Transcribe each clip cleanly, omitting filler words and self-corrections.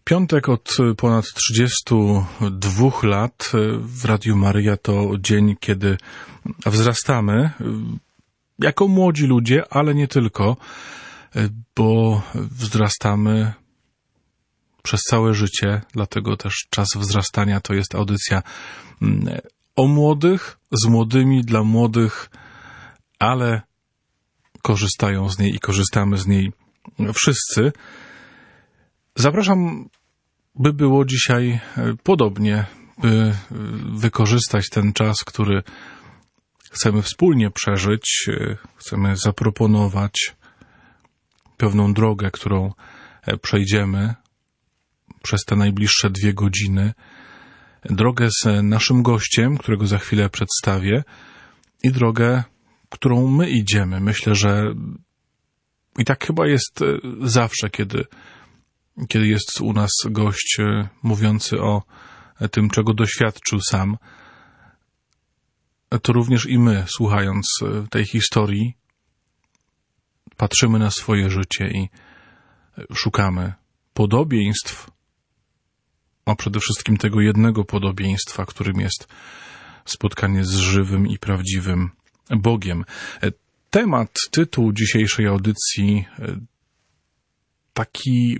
Piątek od ponad 32 lat w Radiu Maryja to dzień, kiedy wzrastamy jako młodzi ludzie, ale nie tylko, bo wzrastamy przez całe życie, dlatego też Czas Wzrastania to jest audycja o młodych, z młodymi, dla młodych, ale korzystają z niej i korzystamy z niej wszyscy. Zapraszam, by było dzisiaj podobnie, by wykorzystać ten czas, który chcemy wspólnie przeżyć, chcemy zaproponować pewną drogę, którą przejdziemy przez te najbliższe 2 godziny, drogę z naszym gościem, którego za chwilę przedstawię, i drogę, którą my idziemy. Myślę, że i tak chyba jest zawsze, kiedy jest u nas gość mówiący o tym, czego doświadczył sam, to również i my, słuchając tej historii, patrzymy na swoje życie i szukamy podobieństw, a przede wszystkim tego jednego podobieństwa, którym jest spotkanie z żywym i prawdziwym Bogiem. Tytuł dzisiejszej audycji taki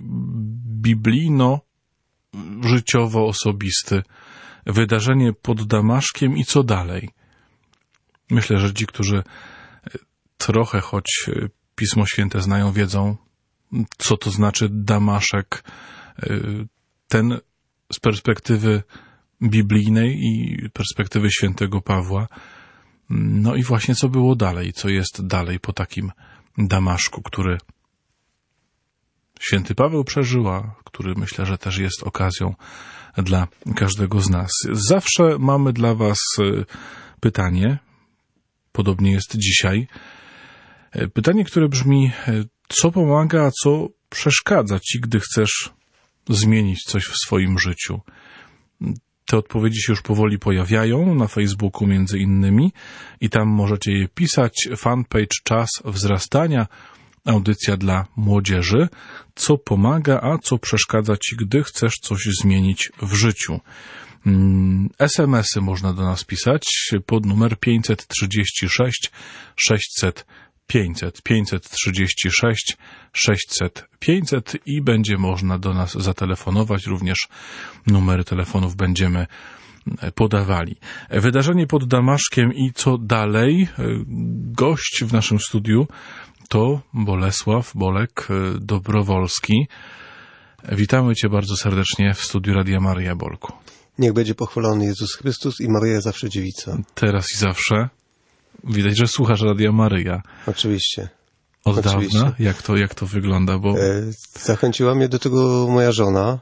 biblijno-życiowo-osobisty. Wydarzenie pod Damaszkiem i co dalej? Myślę, że ci, którzy trochę choć Pismo Święte znają, wiedzą, co to znaczy Damaszek. Ten z perspektywy biblijnej i perspektywy świętego Pawła. No i właśnie co było dalej, co jest dalej po takim Damaszku, który święty Paweł przeżył, a który myślę, że też jest okazją dla każdego z nas. Zawsze mamy dla was pytanie, podobnie jest dzisiaj. Pytanie, które brzmi, co pomaga, a co przeszkadza ci, gdy chcesz zmienić coś w swoim życiu? Te odpowiedzi się już powoli pojawiają na Facebooku między innymi i tam możecie je pisać. Fanpage Czas Wzrastania, audycja dla młodzieży. Co pomaga, a co przeszkadza ci, gdy chcesz coś zmienić w życiu? SMS-y można do nas pisać pod numer 536 600 500, 536 600 500 i będzie można do nas zatelefonować. Również numery telefonów będziemy podawali. Wydarzenie pod Damaszkiem i co dalej? Gość w naszym studiu to Bolesław Bolek Dobrowolski. Witamy cię bardzo serdecznie w studiu Radia Maryja, Bolku. Niech będzie pochwalony Jezus Chrystus i Maryja zawsze dziewica. Teraz i zawsze. Widać, że słuchasz Radia Maryja. Oczywiście. Od dawna? Jak to wygląda? Bo zachęciła mnie do tego moja żona.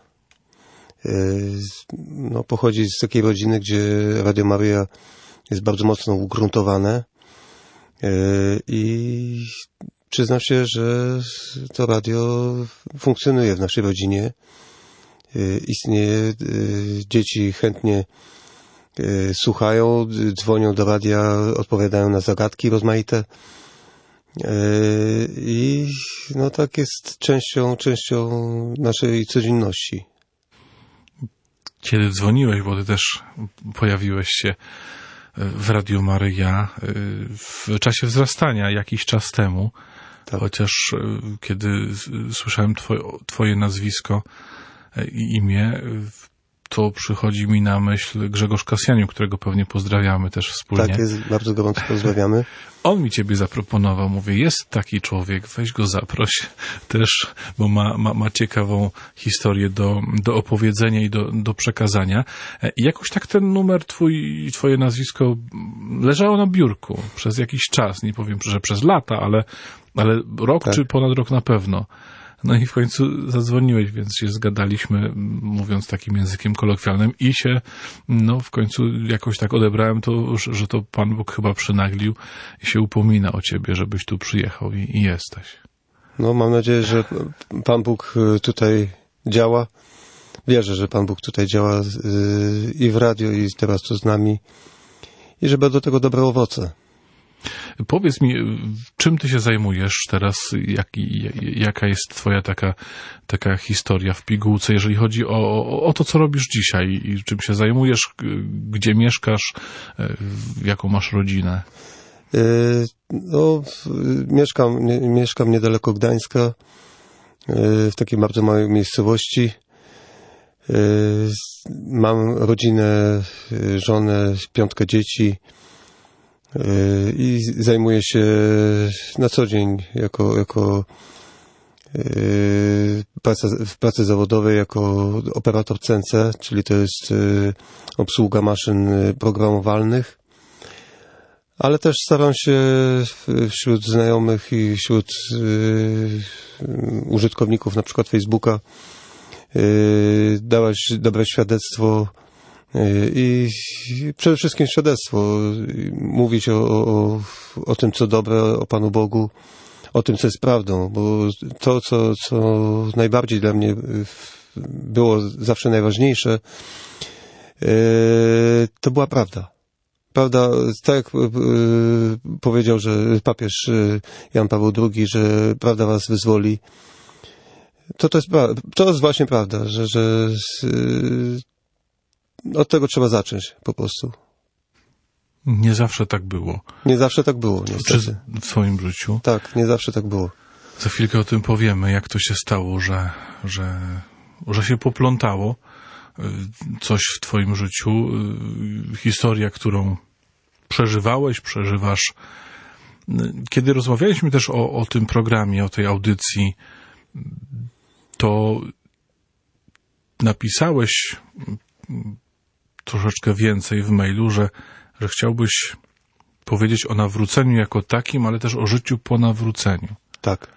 Pochodzi z takiej rodziny, gdzie Radio Maryja jest bardzo mocno ugruntowane. I przyznam się, że to radio funkcjonuje w naszej rodzinie. Istnieje, dzieci chętnie słuchają, dzwonią do radia, odpowiadają na zagadki rozmaite i tak jest częścią naszej codzienności. Kiedy dzwoniłeś, bo ty też pojawiłeś się w Radiu Maryja w czasie wzrastania jakiś czas temu, tak. Chociaż kiedy słyszałem twoje nazwisko i imię, to przychodzi mi na myśl Grzegorz Kasjaniuk, którego pewnie pozdrawiamy też wspólnie. Tak, jest, bardzo gorąco pozdrawiamy. On mi ciebie zaproponował, mówię, jest taki człowiek, weź go zaproś też, bo ma ciekawą historię do opowiedzenia i do przekazania. I jakoś tak ten numer twoje nazwisko leżało na biurku przez jakiś czas, nie powiem, że przez lata, ale rok tak. Czy ponad rok na pewno. No i w końcu zadzwoniłeś, więc się zgadaliśmy, mówiąc takim językiem kolokwialnym i się, w końcu jakoś tak odebrałem to, że to Pan Bóg chyba przynaglił i się upomina o ciebie, żebyś tu przyjechał i jesteś. Mam nadzieję, że Pan Bóg tutaj działa. Wierzę, że Pan Bóg tutaj działa i w radiu, i teraz tu z nami i że będą do tego dobre owoce. Powiedz mi, czym ty się zajmujesz teraz? Jaka jest twoja taka historia w pigułce, jeżeli chodzi o to, co robisz dzisiaj i czym się zajmujesz, gdzie mieszkasz, jaką masz rodzinę? No, mieszkam niedaleko Gdańska, w takiej bardzo małej miejscowości. Mam rodzinę, żonę, 5 dzieci i zajmuję się na co dzień w pracy zawodowej jako operator CNC, czyli to jest obsługa maszyn programowalnych. Ale też staram się wśród znajomych i wśród użytkowników na przykład Facebooka dawać dobre świadectwo i przede wszystkim świadectwo, mówić o tym, co dobre, o Panu Bogu, o tym, co jest prawdą, bo to, co najbardziej dla mnie było zawsze najważniejsze, to była prawda. Prawda, tak jak powiedział, że papież Jan Paweł II, że prawda was wyzwoli, to jest właśnie prawda, że od tego trzeba zacząć po prostu. Nie zawsze tak było. Nie zawsze tak było, niestety. Czy w twoim życiu? Tak, nie zawsze tak było. Za chwilkę o tym powiemy, jak to się stało, że się poplątało coś w twoim życiu. Historia, którą przeżywasz. Kiedy rozmawialiśmy też o tym programie, o tej audycji, to napisałeś troszeczkę więcej w mailu, że chciałbyś powiedzieć o nawróceniu jako takim, ale też o życiu po nawróceniu. Tak.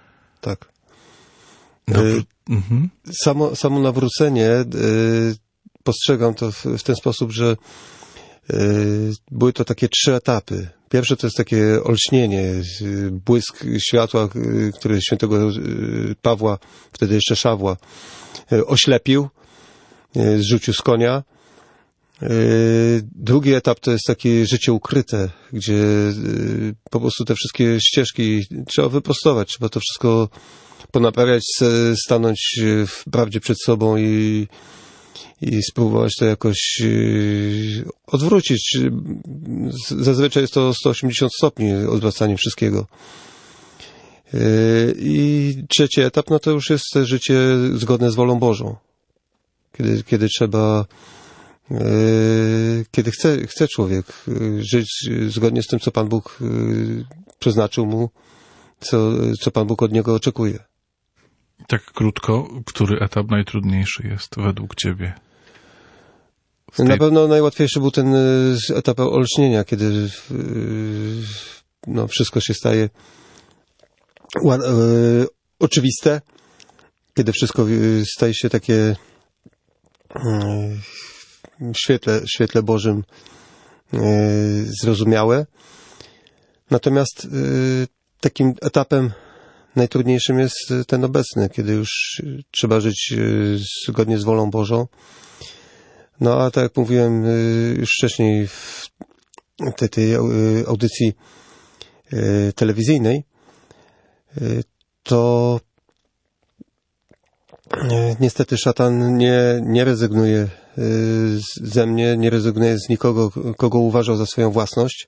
Samo nawrócenie postrzegam to w ten sposób, że były to takie 3 etapy. Pierwsze to jest takie olśnienie, błysk światła, który świętego Pawła, wtedy jeszcze Szawła, oślepił, zrzucił z konia. Drugi etap to jest takie życie ukryte, gdzie po prostu te wszystkie ścieżki trzeba wyprostować, trzeba to wszystko ponaprawiać, stanąć w prawdzie przed sobą i spróbować to jakoś odwrócić. Zazwyczaj jest to 180 stopni odwracanie wszystkiego. I trzeci etap, no to już jest życie zgodne z wolą Bożą. Kiedy trzeba, kiedy chce człowiek żyć zgodnie z tym, co Pan Bóg przeznaczył mu, co Pan Bóg od niego oczekuje. Tak krótko, który etap najtrudniejszy jest według ciebie? Na pewno najłatwiejszy był ten etap olśnienia, kiedy wszystko się staje oczywiste, kiedy wszystko staje się takie w świetle Bożym zrozumiałe. Natomiast takim etapem najtrudniejszym jest ten obecny, kiedy już trzeba żyć zgodnie z wolą Bożą. No a tak jak mówiłem już wcześniej w tej audycji telewizyjnej, to niestety szatan nie rezygnuje ze mnie, nie rezygnuje z nikogo, kogo uważał za swoją własność.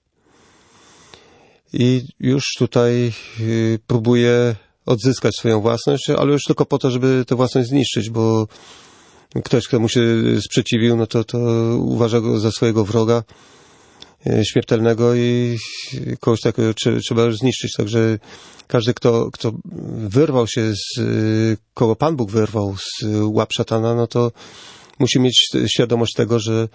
I już tutaj próbuje odzyskać swoją własność, ale już tylko po to, żeby tę własność zniszczyć, bo ktoś, kto mu się sprzeciwił, no to uważa go za swojego wroga śmiertelnego i kogoś takiego trzeba już zniszczyć. Także każdy, kto wyrwał się kogo Pan Bóg wyrwał z łap szatana, no to musi mieć świadomość tego,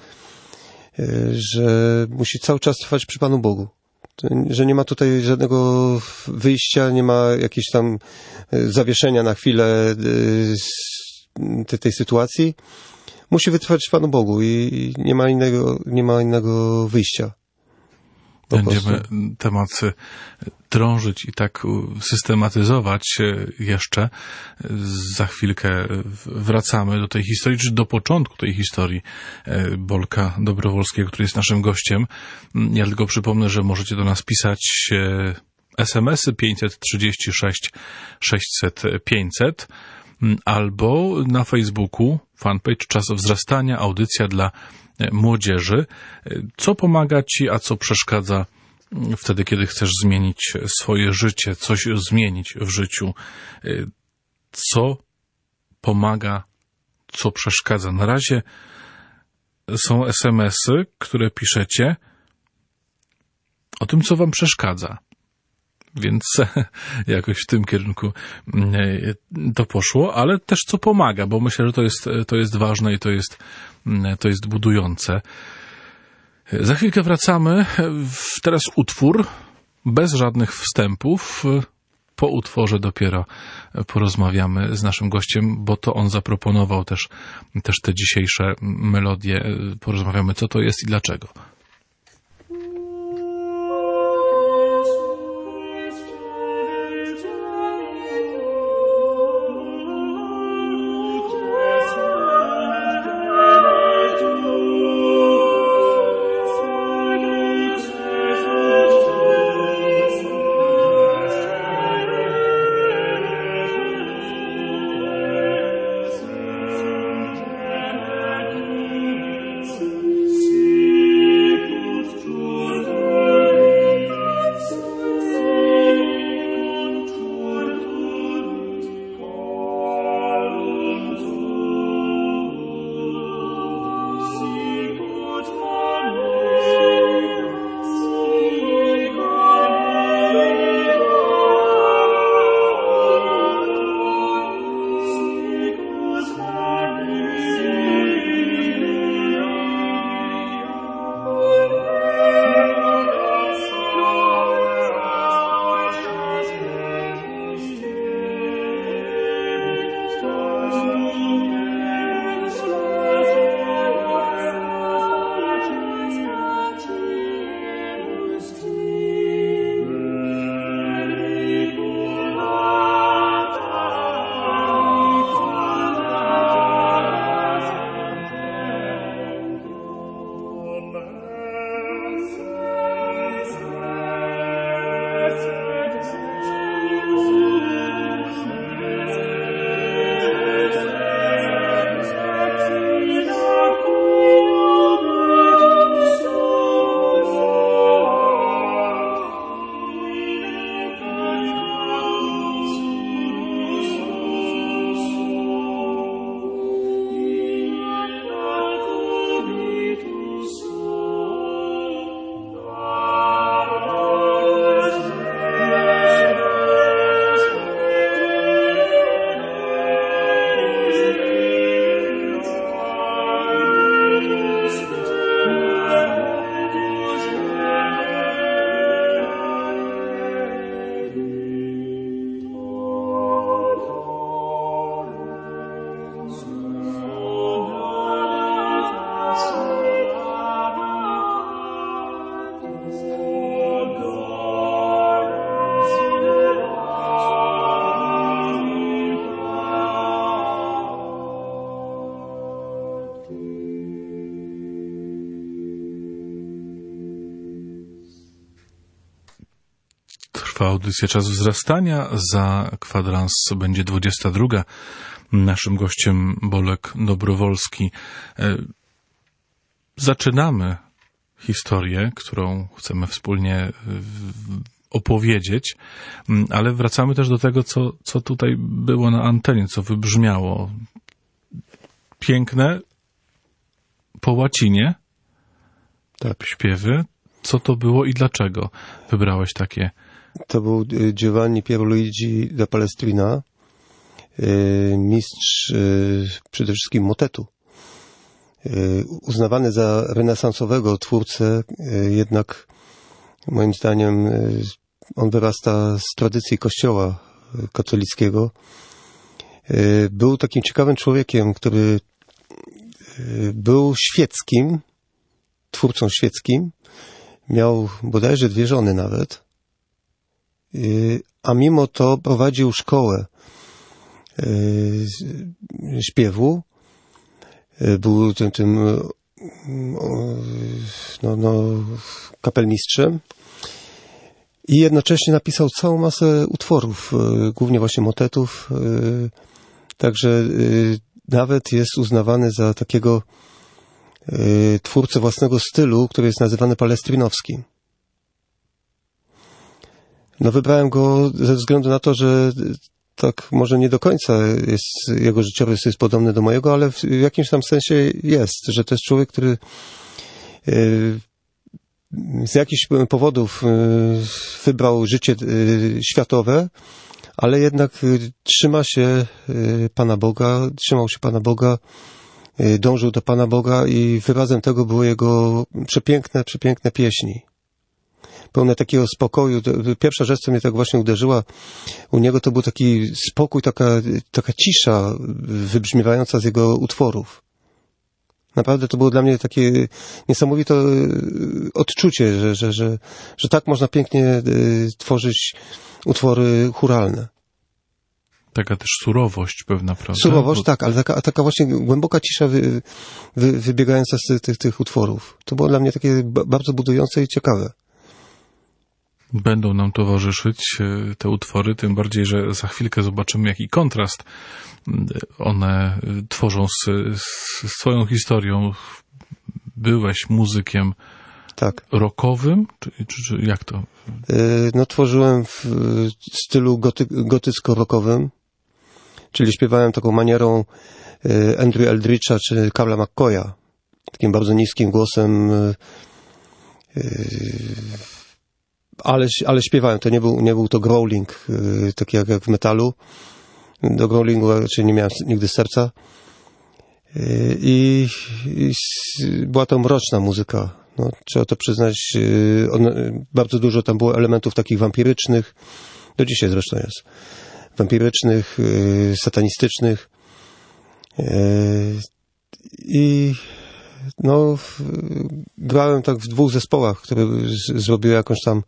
że musi cały czas trwać przy Panu Bogu. Że nie ma tutaj żadnego wyjścia, nie ma jakiegoś tam zawieszenia na chwilę tej sytuacji. Musi wytrwać Panu Bogu i nie ma innego wyjścia. Będziemy temat drążyć i tak systematyzować jeszcze. Za chwilkę wracamy do tej historii, czy do początku tej historii Bolka Dobrowolskiego, który jest naszym gościem. Ja tylko przypomnę, że możecie do nas pisać SMS-y 536 600 500 albo na Facebooku fanpage Czas Wzrastania, audycja dla młodzieży. Co pomaga ci, a co przeszkadza wtedy, kiedy chcesz zmienić swoje życie, coś zmienić w życiu? Co pomaga, co przeszkadza? Na razie są SMS-y, które piszecie o tym, co wam przeszkadza. Więc jakoś w tym kierunku to poszło, ale też co pomaga, bo myślę, że to jest ważne i to jest budujące. Za chwilkę wracamy. Teraz utwór, bez żadnych wstępów. Po utworze dopiero porozmawiamy z naszym gościem, bo to on zaproponował też te dzisiejsze melodie. Porozmawiamy, co to jest i dlaczego. Trwa audycja Czas Wzrastania. Za kwadrans będzie 22. Naszym gościem Bolek Dobrowolski. Zaczynamy historię, którą chcemy wspólnie opowiedzieć, ale wracamy też do tego, co tutaj było na antenie, co wybrzmiało. Piękne, po łacinie, tak, śpiewy. Co to było i dlaczego wybrałeś takie? To był Giovanni Pierluigi da Palestrina, mistrz przede wszystkim motetu. Uznawany za renesansowego twórcę, jednak moim zdaniem on wyrasta z tradycji kościoła katolickiego. Był takim ciekawym człowiekiem, który był świeckim, twórcą świeckim. Miał bodajże 2 żony nawet, a mimo to prowadził szkołę śpiewu. Był tym kapelmistrzem i jednocześnie napisał całą masę utworów, głównie właśnie motetów, także nawet jest uznawany za takiego twórcę własnego stylu, który jest nazywany palestrinowskim. No wybrałem go ze względu na to, że tak może nie do końca jego życiorys jest podobny do mojego, ale w jakimś tam sensie jest, że to jest człowiek, który z jakichś powodów wybrał życie światowe, ale jednak trzymał się Pana Boga, dążył do Pana Boga i wyrazem tego były jego przepiękne pieśni. Pełne takiego spokoju. Pierwsza rzecz, co mnie tak właśnie uderzyła u niego, to był taki spokój, taka cisza wybrzmiewająca z jego utworów. Naprawdę to było dla mnie takie niesamowite odczucie, że tak można pięknie tworzyć utwory chóralne. Taka też surowość pewna, prawda? Surowość, tak, ale taka właśnie głęboka cisza wybiegająca z tych utworów. To było dla mnie takie bardzo budujące i ciekawe. Będą nam towarzyszyć te utwory, tym bardziej, że za chwilkę zobaczymy, jaki kontrast one tworzą z swoją historią. Byłeś muzykiem rockowym? Czy jak to? No, tworzyłem w stylu gotycko-rockowym, czyli śpiewałem taką manierą Andrew Eldritcha czy Carla McCoya. Takim bardzo niskim głosem, ale śpiewałem. To nie był to growling, taki jak w metalu. Do growlingu raczej nie miałem nigdy serca. I była to mroczna muzyka. No, trzeba to przyznać. Bardzo dużo tam było elementów takich wampirycznych. Do dzisiaj zresztą jest. Wampirycznych, satanistycznych. I no, grałem tak w 2 zespołach, które zrobiły jakąś tam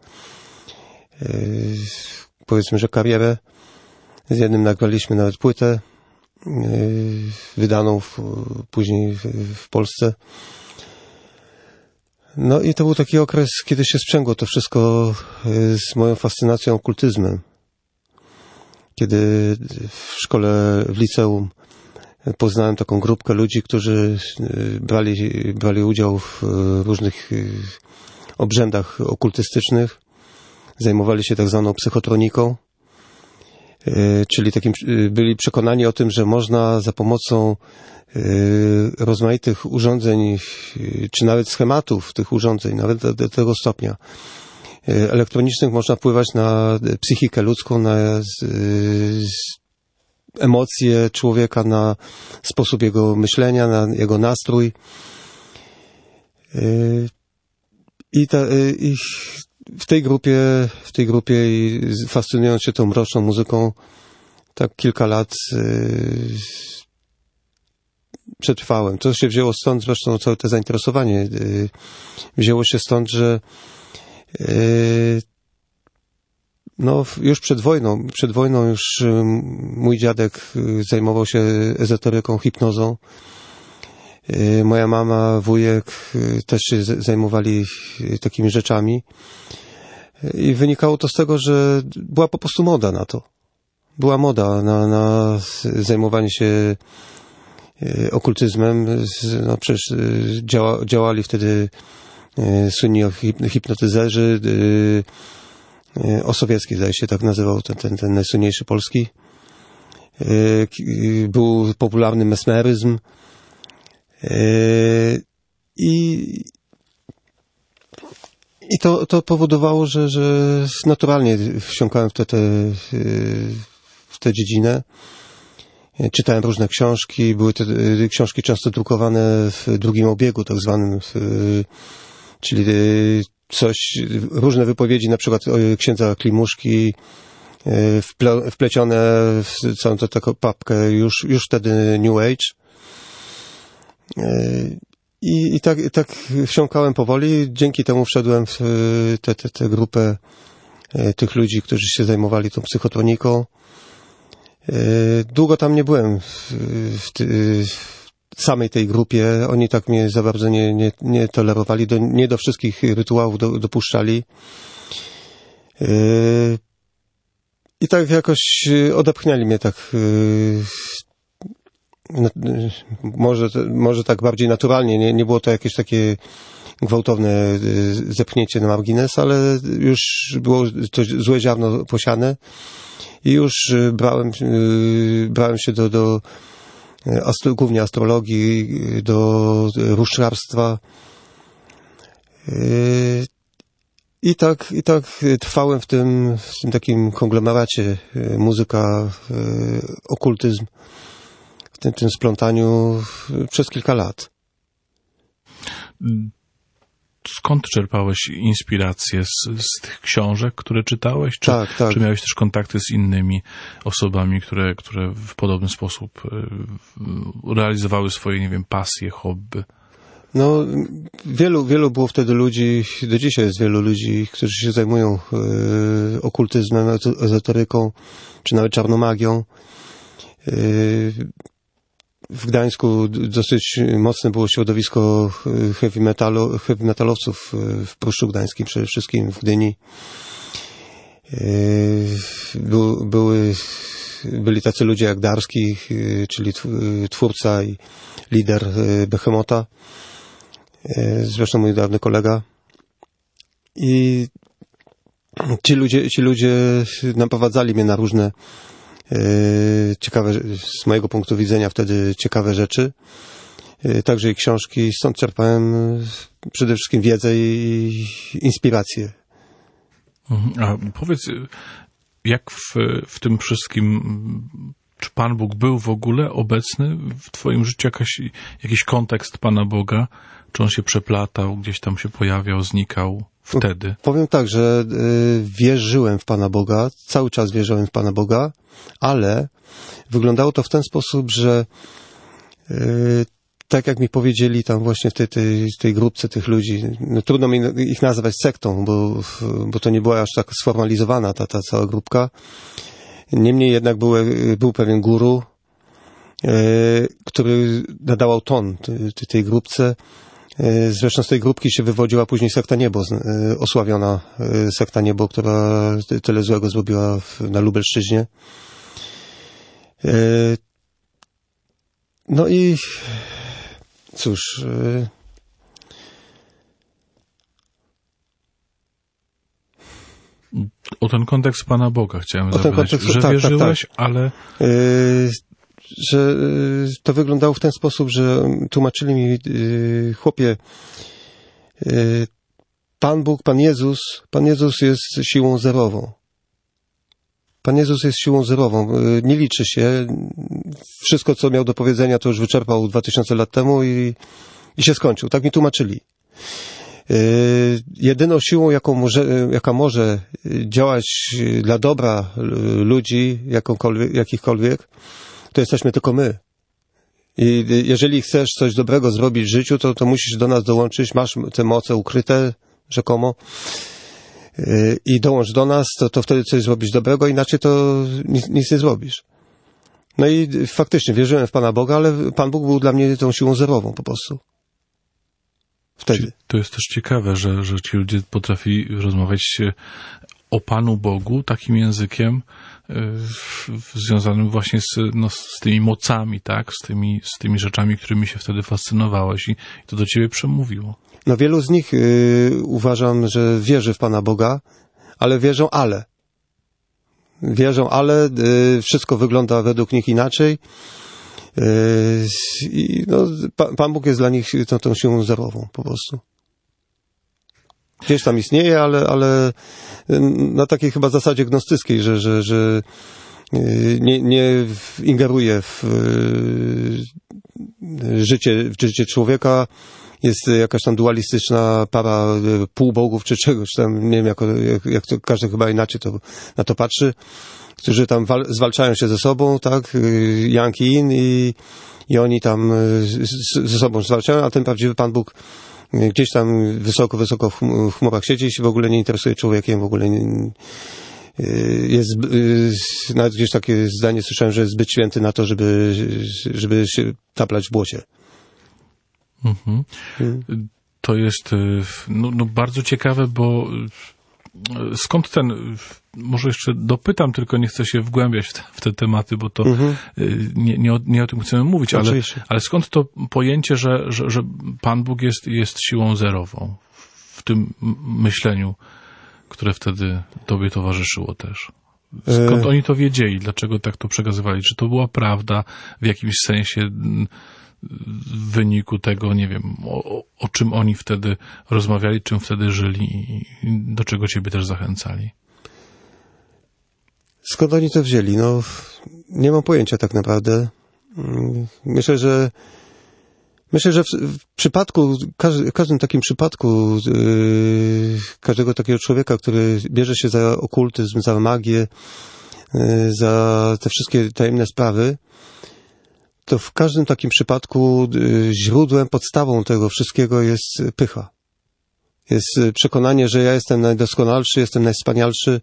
powiedzmy, że karierę. Z jednym nagraliśmy nawet płytę wydaną później w Polsce. No i to był taki okres, kiedy się sprzęgło to wszystko z moją fascynacją okultyzmem. Kiedy w szkole, w liceum poznałem taką grupkę ludzi, którzy brali udział w różnych obrzędach okultystycznych. Zajmowali się tak zwaną psychotroniką, czyli byli przekonani o tym, że można za pomocą rozmaitych urządzeń, czy nawet schematów tych urządzeń, nawet do tego stopnia elektronicznych, można wpływać na psychikę ludzką, na emocje człowieka, na sposób jego myślenia, na jego nastrój. I w tej grupie fascynując się tą mroczną muzyką, tak kilka lat przetrwałem. To się wzięło stąd, zresztą całe to zainteresowanie wzięło się stąd, że no, już przed wojną już mój dziadek zajmował się ezoteryką, hipnozą. Moja mama, wujek też się zajmowali takimi rzeczami. I wynikało to z tego, że była po prostu moda na to. Była moda na zajmowanie się okultyzmem. No przecież działali wtedy słynni hipnotyzerzy. Osowiecki, zdaje się, tak nazywał ten najsłynniejszy polski. Był popularny mesmeryzm. I to powodowało, że naturalnie wsiąkałem w tę dziedzinę. Czytałem różne książki, były te książki często drukowane w drugim obiegu, tak zwanym, czyli różne wypowiedzi, na przykład księdza Klimuszki, wplecione w całą taką papkę już wtedy New Age. I I tak wsiąkałem powoli. Dzięki temu wszedłem w tę grupę tych ludzi, którzy się zajmowali tą psychotroniką. Długo tam nie byłem w samej tej grupie. Oni tak mnie za bardzo nie tolerowali. Nie do wszystkich rytuałów dopuszczali. I tak jakoś odepchnęli mnie tak, może tak bardziej naturalnie. Nie było to jakieś takie gwałtowne zepchnięcie na margines, ale już było to złe ziarno posiane i już brałem się do głównie astrologii, do różdżkarstwa. I tak trwałem w tym takim konglomeracie muzyka, okultyzm, w tym splątaniu przez kilka lat. Skąd czerpałeś inspirację? Z tych książek, które czytałeś? Tak. Czy miałeś też kontakty z innymi osobami, które w podobny sposób realizowały swoje, nie wiem, pasje, hobby? No, wielu było wtedy ludzi, do dzisiaj jest wielu ludzi, którzy się zajmują okultyzmem, ezoteryką, czy nawet czarnomagią. W Gdańsku dosyć mocne było środowisko heavy metalowców w Pruszczu Gdańskim, przede wszystkim w Gdyni. Byli tacy ludzie jak Darski, czyli twórca i lider Behemota, zresztą mój dawny kolega. I ci ludzie naprowadzali mnie na różne ciekawe, z mojego punktu widzenia wtedy ciekawe rzeczy. Także i książki. Stąd czerpałem przede wszystkim wiedzę i inspirację. A powiedz, jak w tym wszystkim, czy Pan Bóg był w ogóle obecny w twoim życiu? Jakiś kontekst Pana Boga? Czy on się przeplatał, gdzieś tam się pojawiał, znikał wtedy? Powiem tak, że wierzyłem w Pana Boga, cały czas wierzyłem w Pana Boga, ale wyglądało to w ten sposób, że tak jak mi powiedzieli tam właśnie w tej grupce tych ludzi, no trudno mi ich nazwać sektą, bo to nie była aż tak sformalizowana ta cała grupka. Niemniej jednak był pewien guru, który nadawał ton tej grupce. Zresztą z tej grupki się wywodziła później sekta Niebo, osławiona sekta Niebo, która tyle złego zrobiła na Lubelszczyźnie. No i cóż, o ten kontekst Pana Boga chciałem zapytać, że wierzyłeś, tak. Ale... że to wyglądało w ten sposób, że tłumaczyli mi chłopie, Pan Bóg, Pan Jezus jest siłą zerową. Pan Jezus jest siłą zerową. Nie liczy się. Wszystko, co miał do powiedzenia, to już wyczerpał 2000 lat temu i się skończył. Tak mi tłumaczyli. Jedyną siłą, jaka może działać dla dobra ludzi, jakichkolwiek, to jesteśmy tylko my. I jeżeli chcesz coś dobrego zrobić w życiu, to musisz do nas dołączyć, masz te moce ukryte, rzekomo, i dołącz do nas, to wtedy coś zrobisz dobrego, inaczej to nic nie zrobisz. No i faktycznie wierzyłem w Pana Boga, ale Pan Bóg był dla mnie tą siłą zerową po prostu. Wtedy. To jest też ciekawe, że ci ludzie potrafili rozmawiać o Panu Bogu takim językiem związanym właśnie z tymi mocami, tak? Z tymi rzeczami, którymi się wtedy fascynowałeś i to do ciebie przemówiło. No wielu z nich uważam, że wierzy w Pana Boga, ale wierzą, ale wszystko wygląda według nich inaczej. I no, Pan Bóg jest dla nich tą siłą zerową po prostu. Gdzieś tam istnieje, ale na takiej chyba zasadzie gnostyckiej, że nie ingeruje życie człowieka jest jakaś tam dualistyczna para półbogów czy czegoś tam, nie wiem, jak to każdy chyba inaczej na to patrzy, którzy tam zwalczają się ze sobą, tak, Yang i Yin i oni tam ze sobą zwalczają, a ten prawdziwy Pan Bóg gdzieś tam wysoko w chmurach siedzi i się w ogóle nie interesuje człowiekiem, w ogóle jest, nawet gdzieś takie zdanie słyszałem, że jest zbyt święty na to, żeby się taplać w błocie. Mhm. To jest no bardzo ciekawe, bo skąd może jeszcze dopytam, tylko nie chcę się wgłębiać w te tematy, bo to nie o tym chcemy mówić, ale skąd to pojęcie, że Pan Bóg jest siłą zerową w tym myśleniu, które wtedy tobie towarzyszyło też? Skąd oni to wiedzieli? Dlaczego tak to przekazywali? Czy to była prawda w jakimś sensie w wyniku tego, nie wiem, o czym oni wtedy rozmawiali, czym wtedy żyli i do czego ciebie też zachęcali? Skąd oni to wzięli? No, nie mam pojęcia tak naprawdę. Myślę, że w przypadku, każdym takim przypadku każdego takiego człowieka, który bierze się za okultyzm, za magię, za te wszystkie tajemne sprawy, to w każdym takim przypadku źródłem, podstawą tego wszystkiego jest pycha. Jest przekonanie, że ja jestem najdoskonalszy, jestem najwspanialszy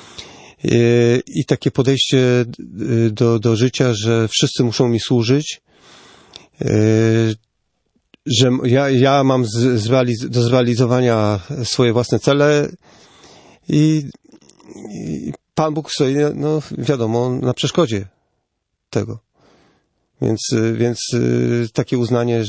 i takie podejście do życia, że wszyscy muszą mi służyć, że ja mam do zrealizowania swoje własne cele i Pan Bóg stoi, no wiadomo, na przeszkodzie tego. Więc takie uznanie,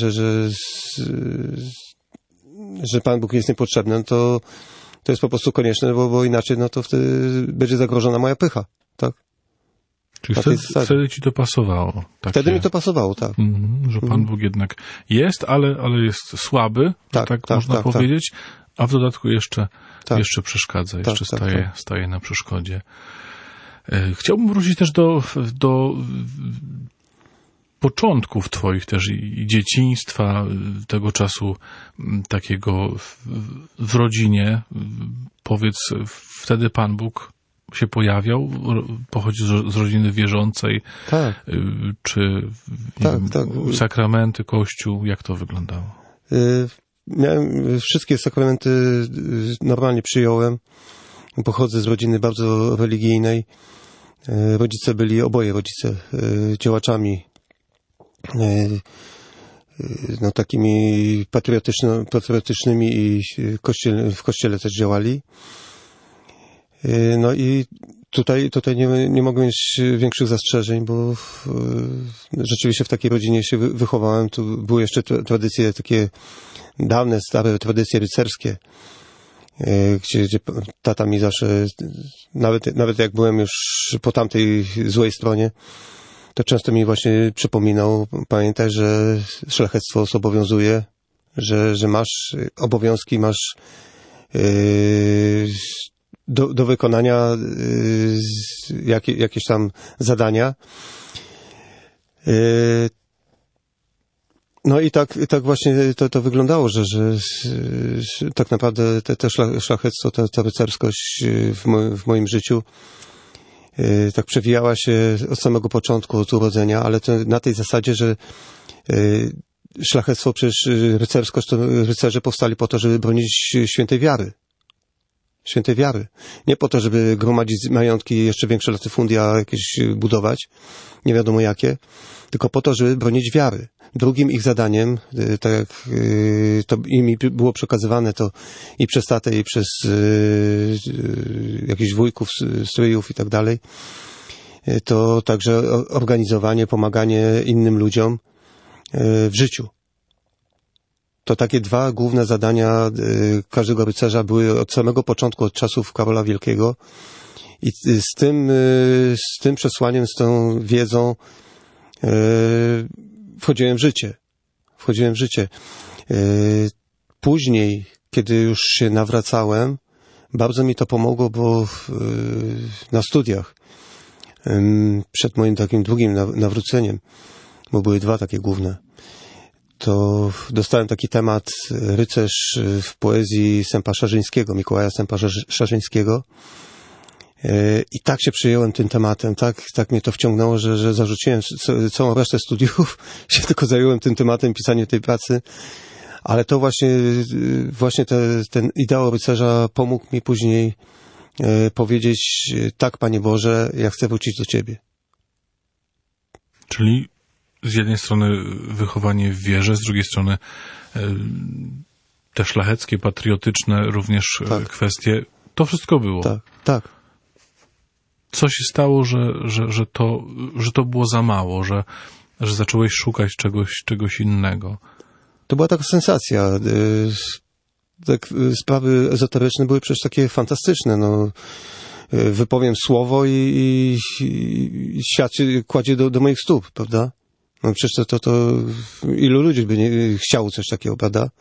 że Pan Bóg jest niepotrzebny, to jest po prostu konieczne, bo inaczej no to wtedy będzie zagrożona moja pycha, tak? Czyli wtedy ci to pasowało. Wtedy mi to pasowało, tak. Że Pan Bóg jednak jest, ale jest słaby, tak można powiedzieć, a w dodatku jeszcze przeszkadza, jeszcze staje na przeszkodzie. Chciałbym wrócić też do początków twoich też i dzieciństwa, tego czasu takiego w rodzinie. Powiedz, wtedy Pan Bóg się pojawiał? Pochodzi z rodziny wierzącej? Tak. Czy sakramenty, Kościół? Jak to wyglądało? Miałem wszystkie sakramenty, normalnie przyjąłem. Pochodzę z rodziny bardzo religijnej. Rodzice byli, oboje rodzice, działaczami no, takimi patriotycznymi i w kościele też działali. No i tutaj nie mogłem mieć większych zastrzeżeń, bo rzeczywiście w takiej rodzinie się wychowałem. Tu były jeszcze tradycje takie dawne, stare tradycje rycerskie, gdzie tata mi zawsze, nawet jak byłem już po tamtej złej stronie, to często mi właśnie przypominał, pamiętaj, że szlachectwo zobowiązuje, że masz obowiązki, masz do wykonania jakieś tam zadania. No i tak właśnie to wyglądało, że tak naprawdę te szlachectwo, ta rycerskość w moim życiu tak przewijała się od samego początku, od urodzenia, ale to na tej zasadzie, że szlachectwo, przecież rycerskość, to rycerze powstali po to, żeby bronić świętej wiary. Świętej wiary. Nie po to, żeby gromadzić majątki i jeszcze większe latyfundia jakieś budować, nie wiadomo jakie, tylko po to, żeby bronić wiary. Drugim ich zadaniem, tak jak to im było przekazywane to i przez tatę, i przez jakichś wujków, stryjów i tak dalej, to także organizowanie, pomaganie innym ludziom w życiu. To takie dwa główne zadania każdego rycerza były od samego początku, od czasów Karola Wielkiego. I z tym przesłaniem, z tą wiedzą wchodziłem w życie. Później, kiedy już się nawracałem, bardzo mi to pomogło, bo na studiach, przed moim takim drugim nawróceniem, bo były dwa takie główne, to dostałem taki temat rycerz w poezji Sępa Szarzyńskiego, Mikołaja Sępa Szarzyńskiego. I tak się przyjąłem tym tematem, tak mnie to wciągnęło, że zarzuciłem całą resztę studiów, się tylko zająłem tym tematem, pisaniem tej pracy, ale to właśnie ten ideał rycerza pomógł mi później powiedzieć: tak, Panie Boże, ja chcę wrócić do Ciebie. Czyli z jednej strony wychowanie w wierze, z drugiej strony te szlacheckie, patriotyczne również kwestie, to wszystko było. Tak. Co się stało, że to było za mało, że zacząłeś szukać czegoś innego? To była taka sensacja. Tak, sprawy ezoteryczne były przecież takie fantastyczne. No, wypowiem słowo i świat się kładzie do moich stóp, prawda? No przecież to ilu ludzi by nie chciało coś takiego, prawda?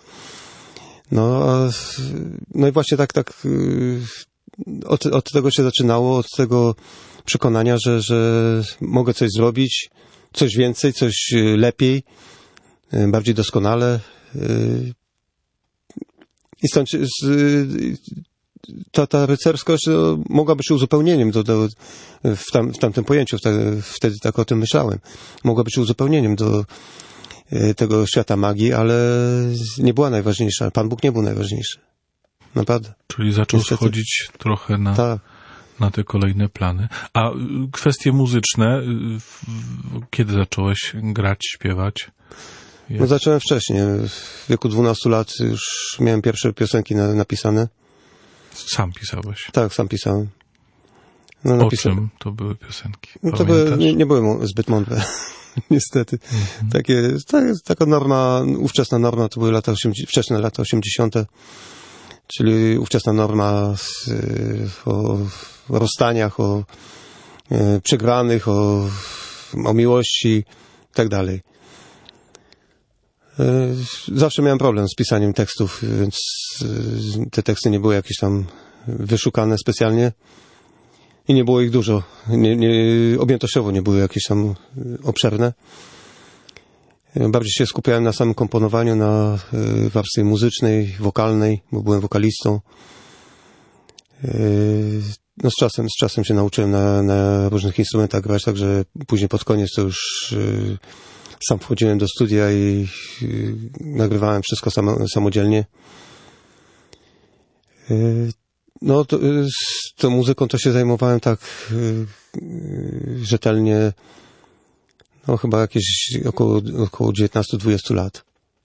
No i właśnie tak od tego się zaczynało, od tego przekonania, że mogę coś zrobić, coś więcej, coś lepiej, bardziej doskonale. I stąd ta rycerskość mogła być uzupełnieniem w tamtym pojęciu, wtedy tak o tym myślałem. Mogła być uzupełnieniem do tego świata magii, ale nie była najważniejsza. Pan Bóg nie był najważniejszy. Naprawdę. Czyli zaczął schodzić trochę na te kolejne plany. A kwestie muzyczne, kiedy zacząłeś grać, śpiewać? No zacząłem wcześniej. W wieku 12 lat już miałem pierwsze piosenki napisane. Sam pisałeś? Tak, sam pisałem. O czym to były piosenki? No to nie były zbyt mądre. Niestety. Taka norma, ówczesna norma to były wczesne lata 80., czyli ówczesna norma o rozstaniach, o przegranych, o miłości i tak dalej. Zawsze miałem problem z pisaniem tekstów, więc te teksty nie były jakieś tam wyszukane specjalnie i nie było ich dużo. Objętościowo nie były jakieś tam obszerne. Bardziej się skupiałem na samym komponowaniu, na warstwie muzycznej, wokalnej, bo byłem wokalistą. No z czasem się nauczyłem na różnych instrumentach grać, także później pod koniec to już sam wchodziłem do studia i nagrywałem wszystko samodzielnie. No z tą muzyką to się zajmowałem tak rzetelnie, no chyba jakieś około 19-20 lat.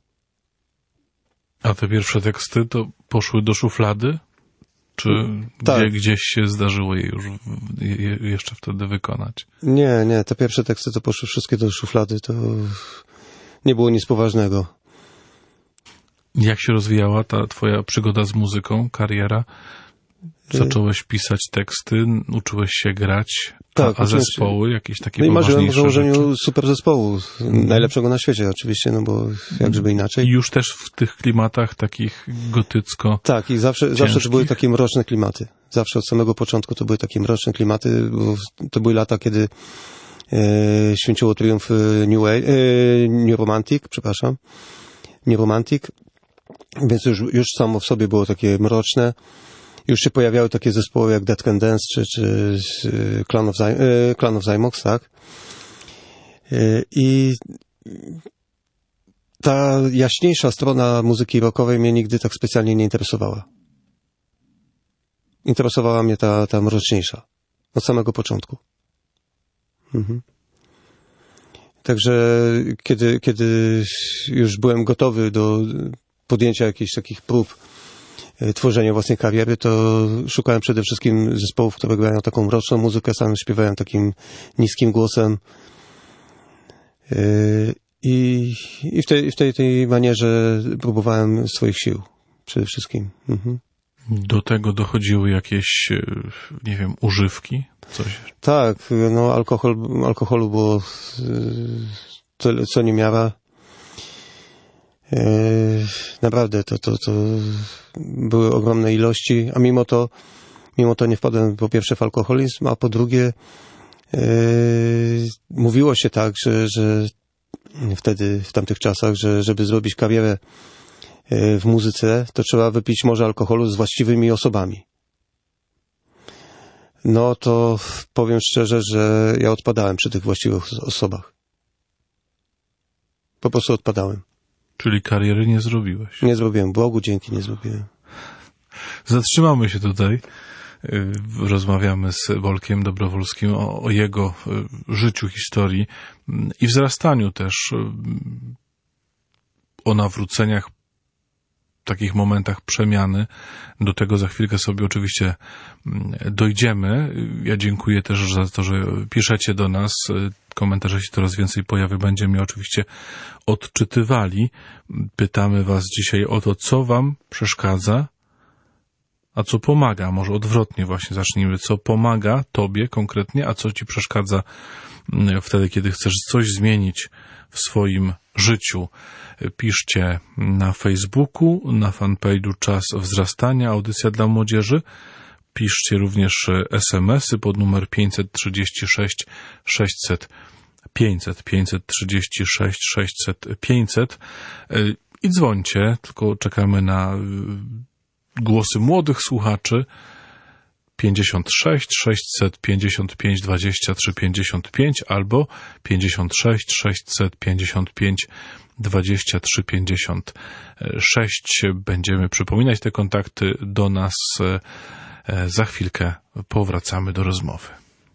A te pierwsze teksty to poszły do szuflady? Czy gdzieś się zdarzyło je już jeszcze wtedy wykonać? Nie, te pierwsze teksty to poszły wszystkie do szuflady, to nie było nic poważnego. Jak się rozwijała ta twoja przygoda z muzyką, kariera? Zacząłeś pisać teksty, uczyłeś się grać, a zespoły, jakieś takie poważniejsze marzyłem o założeniu rzeczy? super zespołu, najlepszego na świecie oczywiście, no bo jak żeby inaczej. I już też w tych klimatach takich gotycko. Tak, i zawsze to były takie mroczne klimaty. Zawsze od samego początku to były takie mroczne klimaty, bo to były lata, kiedy święciło triumf New Romantic, więc już samo w sobie było takie mroczne. Już się pojawiały takie zespoły jak Dead Can Dance czy Clan of Zymox, tak? I ta jaśniejsza strona muzyki rockowej mnie nigdy tak specjalnie nie interesowała. Interesowała mnie ta mroczniejsza. Od samego początku. Także kiedy już byłem gotowy do podjęcia jakichś takich prób tworzenia własnej kariery, to szukałem przede wszystkim zespołów, które grają taką mroczną muzykę, sam śpiewałem takim niskim głosem. I w tej manierze próbowałem swoich sił przede wszystkim. Do tego dochodziły jakieś, nie wiem, używki? Coś? Tak, no alkoholu było tyle co niemiara. Naprawdę to były ogromne ilości, a mimo to nie wpadłem po pierwsze w alkoholizm, a po drugie mówiło się tak, że wtedy, w tamtych czasach, że żeby zrobić karierę w muzyce, to trzeba wypić morze alkoholu z właściwymi osobami. No to powiem szczerze, że ja odpadałem przy tych właściwych osobach. Po prostu odpadałem. Czyli kariery nie zrobiłeś. Nie zrobiłem. Bogu dzięki, nie zrobiłem. Zatrzymamy się tutaj. Rozmawiamy z Bolkiem Dobrowolskim o jego życiu, historii i wzrastaniu też, o nawróceniach, takich momentach przemiany. Do tego za chwilkę sobie oczywiście dojdziemy. Ja dziękuję też za to, że piszecie do nas. Komentarze się coraz więcej pojawia. Będziemy je oczywiście odczytywali. Pytamy was dzisiaj o to, co wam przeszkadza, a co pomaga. Może odwrotnie właśnie zacznijmy. Co pomaga tobie konkretnie, a co ci przeszkadza wtedy, kiedy chcesz coś zmienić w swoim życiu. Piszcie na Facebooku, na fanpage'u Czas Wzrastania, audycja dla młodzieży. Piszcie również SMS-y pod numer 536 600 500, 536 600 500 i dzwońcie, tylko czekamy na głosy młodych słuchaczy. 56 655 23 55 albo 56 655 23 56. Będziemy przypominać te kontakty do nas. Za chwilkę powracamy do rozmowy.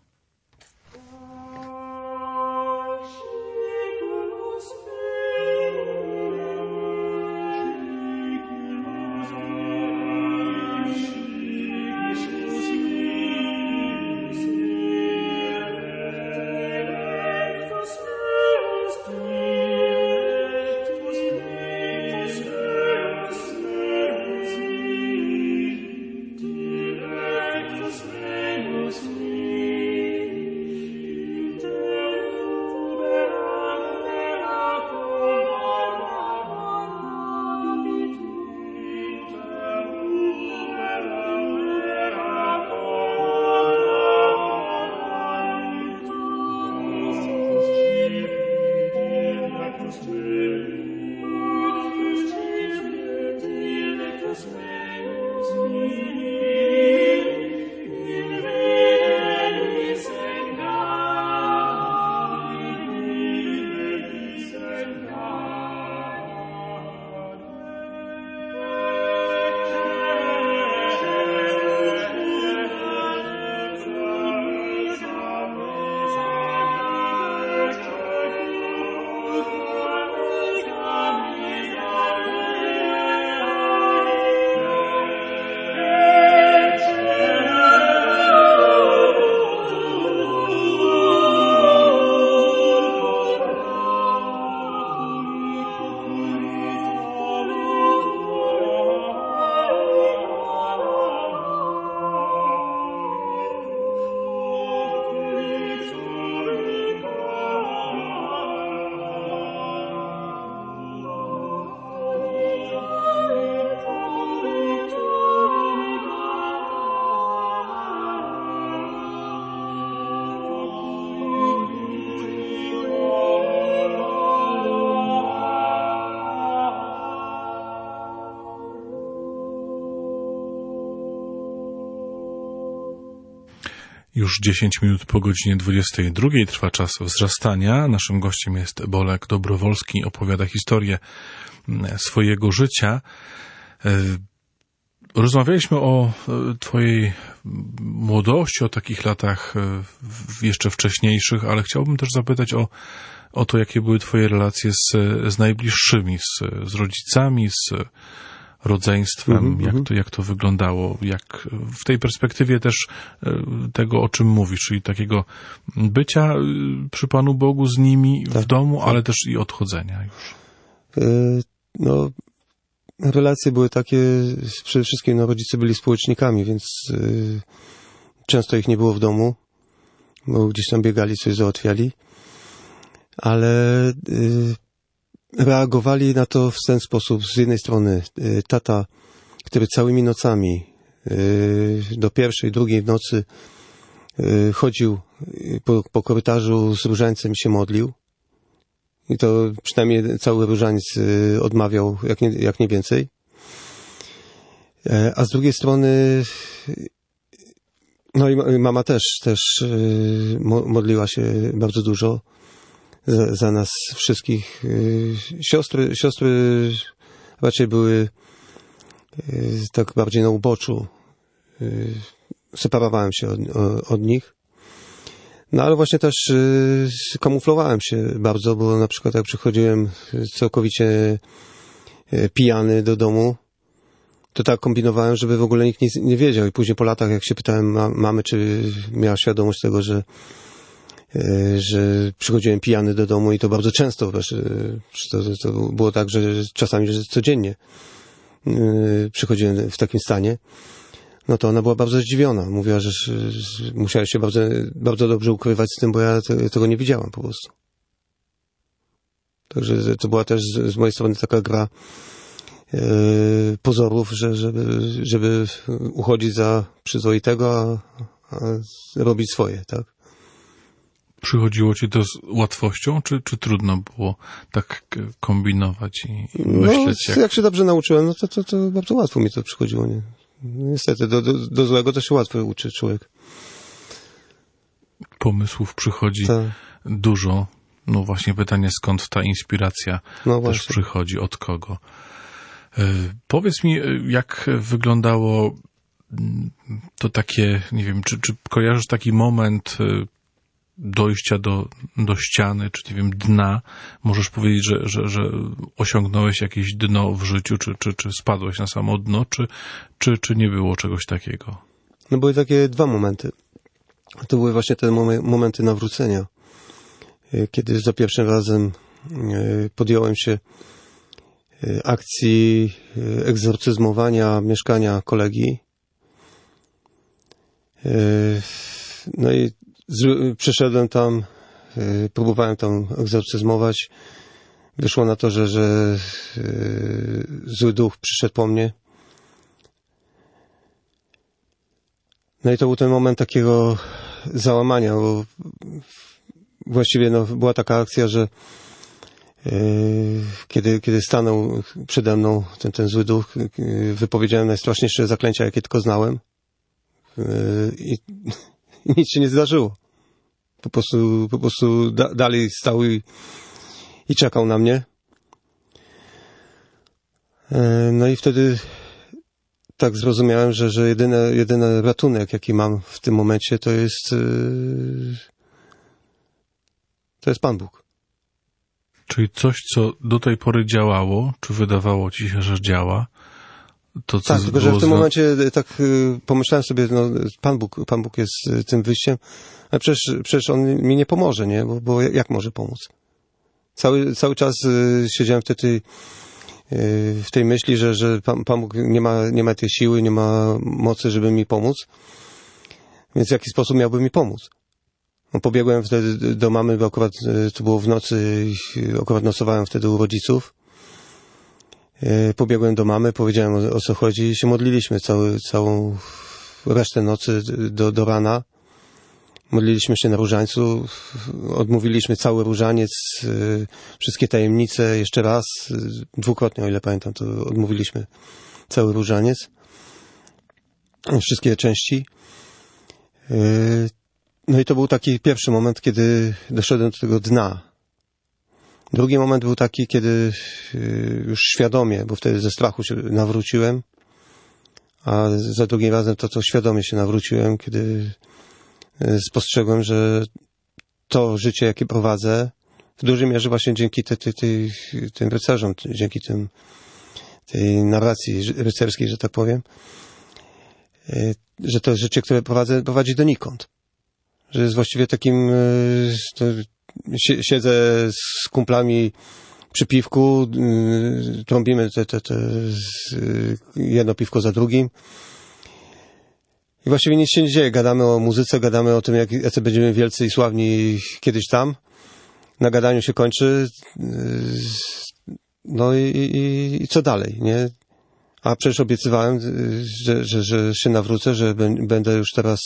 Już 10 minut po godzinie 22 trwa czas wzrastania. Naszym gościem jest Bolek Dobrowolski. Opowiada historię swojego życia. Rozmawialiśmy o twojej młodości, o takich latach jeszcze wcześniejszych, ale chciałbym też zapytać o to, jakie były twoje relacje z najbliższymi, z rodzicami, z rodzeństwem, jak to wyglądało, jak w tej perspektywie też tego, o czym mówisz, czyli takiego bycia przy Panu Bogu z nimi w domu, ale też i odchodzenia już. No, relacje były takie, przede wszystkim rodzice byli społecznikami, więc często ich nie było w domu, bo gdzieś tam biegali, coś załatwiali, ale reagowali na to w ten sposób. Z jednej strony tata, który całymi nocami do pierwszej, drugiej w nocy chodził po korytarzu z różańcem i się modlił. I to przynajmniej cały różaniec odmawiał, jak nie więcej. A z drugiej strony, no i mama też modliła się bardzo dużo za nas wszystkich. Siostry raczej były tak bardziej na uboczu. Separowałem się od nich. No ale właśnie też kamuflowałem się bardzo, bo na przykład jak przychodziłem całkowicie pijany do domu, to tak kombinowałem, żeby w ogóle nikt nic nie wiedział. I później po latach, jak się pytałem mamy, czy miała świadomość tego, że przychodziłem pijany do domu i to bardzo często. To było tak, że czasami że codziennie przychodziłem w takim stanie. No to ona była bardzo zdziwiona. Mówiła, że musiałeś się bardzo, bardzo dobrze ukrywać z tym, bo ja tego nie widziałam po prostu. Także to była też z mojej strony taka gra pozorów, żeby uchodzić za przyzwoitego, a robić swoje, tak? Przychodziło ci to z łatwością, czy trudno było tak kombinować i myśleć? Jak się dobrze nauczyłem, no to bardzo łatwo mi to przychodziło, nie? Niestety, do złego to się łatwo uczy człowiek. Pomysłów przychodzi dużo. No właśnie pytanie, skąd ta inspiracja też przychodzi, od kogo? Powiedz mi, jak wyglądało to takie, nie wiem, czy kojarzysz taki moment dojścia do ściany, czy nie wiem, dna? Możesz powiedzieć, że osiągnąłeś jakieś dno w życiu, czy spadłeś na samo dno, czy nie było czegoś takiego? No były takie dwa momenty. To były właśnie te momenty nawrócenia. Kiedy za pierwszym razem podjąłem się akcji egzorcyzmowania mieszkania kolegi. No i przyszedłem tam, próbowałem tam egzorcyzmować. Wyszło na to, że zły duch przyszedł po mnie. No i to był ten moment takiego załamania, bo właściwie była taka akcja, że kiedy stanął przede mną ten zły duch, wypowiedziałem najstraszniejsze zaklęcia, jakie tylko znałem. I nic się nie zdarzyło. Po prostu dalej stał i czekał na mnie. No i wtedy tak zrozumiałem, że jedyny ratunek, jaki mam w tym momencie, to jest Pan Bóg. Czyli coś, co do tej pory działało, czy wydawało ci się, że działa, to co tak, tylko że w tym momencie tak pomyślałem sobie, no Pan Bóg jest tym wyjściem, ale przecież On mi nie pomoże, nie? Bo jak może pomóc? Cały czas siedziałem wtedy w tej myśli, że Pan Bóg nie ma tej siły, nie ma mocy, żeby mi pomóc, więc w jaki sposób miałby mi pomóc? No, pobiegłem wtedy do mamy, bo akurat to było w nocy, akurat nocowałem wtedy u rodziców. Pobiegłem do mamy, powiedziałem o co chodzi i się modliliśmy całą resztę nocy do rana. Modliliśmy się na różańcu, odmówiliśmy cały różaniec, wszystkie tajemnice jeszcze raz, dwukrotnie, o ile pamiętam, to odmówiliśmy cały różaniec, wszystkie części. No i to był taki pierwszy moment, kiedy doszedłem do tego dna. Drugi moment był taki, kiedy już świadomie, bo wtedy ze strachu się nawróciłem, a za drugim razem to świadomie się nawróciłem, kiedy spostrzegłem, że to życie, jakie prowadzę, w dużej mierze właśnie dzięki tym rycerzom, dzięki tej narracji rycerskiej, że tak powiem, że to życie, które prowadzę, prowadzi donikąd. Że jest właściwie takim, siedzę z kumplami przy piwku, trąbimy jedno piwko za drugim i właściwie nic się nie dzieje. Gadamy o muzyce, gadamy o tym, jacy będziemy wielcy i sławni kiedyś tam. Na gadaniu się kończy. No i co dalej, nie? A przecież obiecywałem, że się nawrócę, że będę już teraz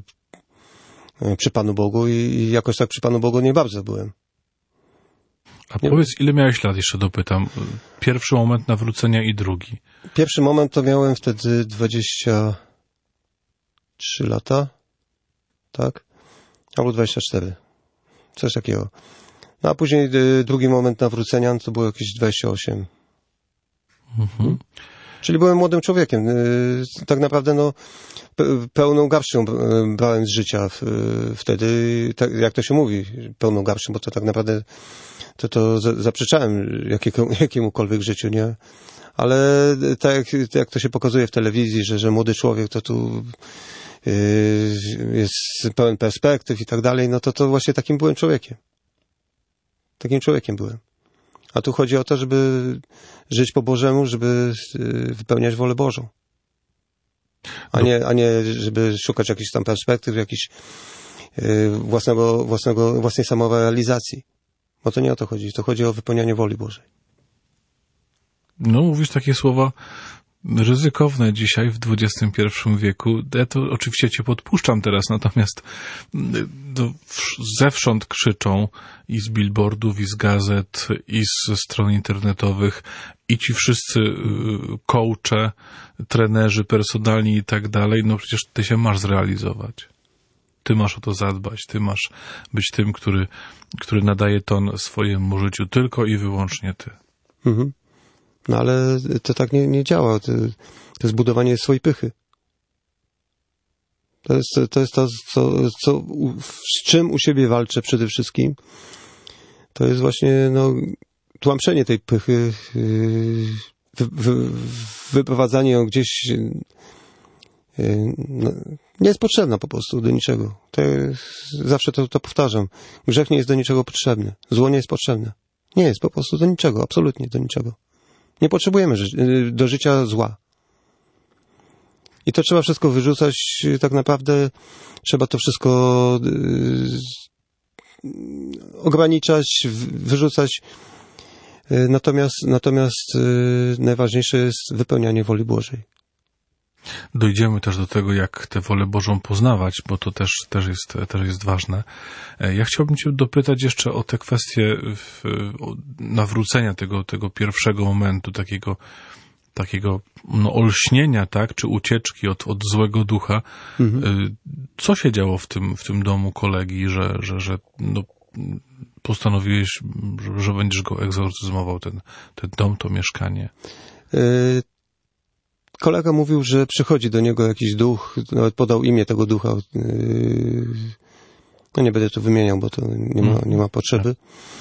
przy Panu Bogu i jakoś tak przy Panu Bogu nie bardzo byłem. A powiedz, ile miałeś lat, jeszcze dopytam. Pierwszy moment nawrócenia i drugi. Pierwszy moment to miałem wtedy 23 lata, tak? Albo 24. Coś takiego. No a później drugi moment nawrócenia to było jakieś 28. Mhm. Czyli byłem młodym człowiekiem. Tak naprawdę no, pełną garścią brałem z życia wtedy, tak jak to się mówi, pełną garścią, bo to tak naprawdę to zaprzeczałem jakiemukolwiek życiu, nie? Ale tak jak to się pokazuje w telewizji, że młody człowiek to tu jest pełen perspektyw i tak dalej, no to właśnie takim byłem człowiekiem. Takim człowiekiem byłem. A tu chodzi o to, żeby żyć po Bożemu, żeby wypełniać wolę Bożą. A nie żeby szukać jakichś tam perspektyw, jakichś własnej samorealizacji. Bo to nie o to chodzi. To chodzi o wypełnianie woli Bożej. No, mówisz takie słowa ryzykowne dzisiaj w XXI wieku. Ja to oczywiście cię podpuszczam teraz, natomiast zewsząd krzyczą i z billboardów, i z gazet, i ze stron internetowych, i ci wszyscy coache, trenerzy personalni i tak dalej, no przecież ty się masz zrealizować. Ty masz o to zadbać, ty masz być tym, który nadaje ton swojemu życiu, tylko i wyłącznie ty. Mhm. No ale to tak nie działa. To jest budowanie swojej pychy. To jest to, z czym u siebie walczę przede wszystkim. To jest właśnie tłamszenie tej pychy, wyprowadzanie ją gdzieś nie jest potrzebna po prostu do niczego. Zawsze to powtarzam. Grzech nie jest do niczego potrzebny. Zło nie jest potrzebne. Nie jest po prostu do niczego, absolutnie do niczego. Nie potrzebujemy do życia zła. I to trzeba wszystko wyrzucać, tak naprawdę trzeba to wszystko ograniczać, wyrzucać. Natomiast najważniejsze jest wypełnianie woli Bożej. Dojdziemy też do tego, jak tę wolę Bożą poznawać, bo to też jest ważne. Ja chciałbym cię dopytać jeszcze o te kwestie nawrócenia tego pierwszego momentu, takiego olśnienia, tak, czy ucieczki od złego ducha. Mhm. Co się działo w tym domu kolegi, że postanowiłeś, że będziesz go egzorcyzmował, ten dom, to mieszkanie? Kolega mówił, że przychodzi do niego jakiś duch, nawet podał imię tego ducha. No nie będę tu wymieniał, bo to nie ma potrzeby.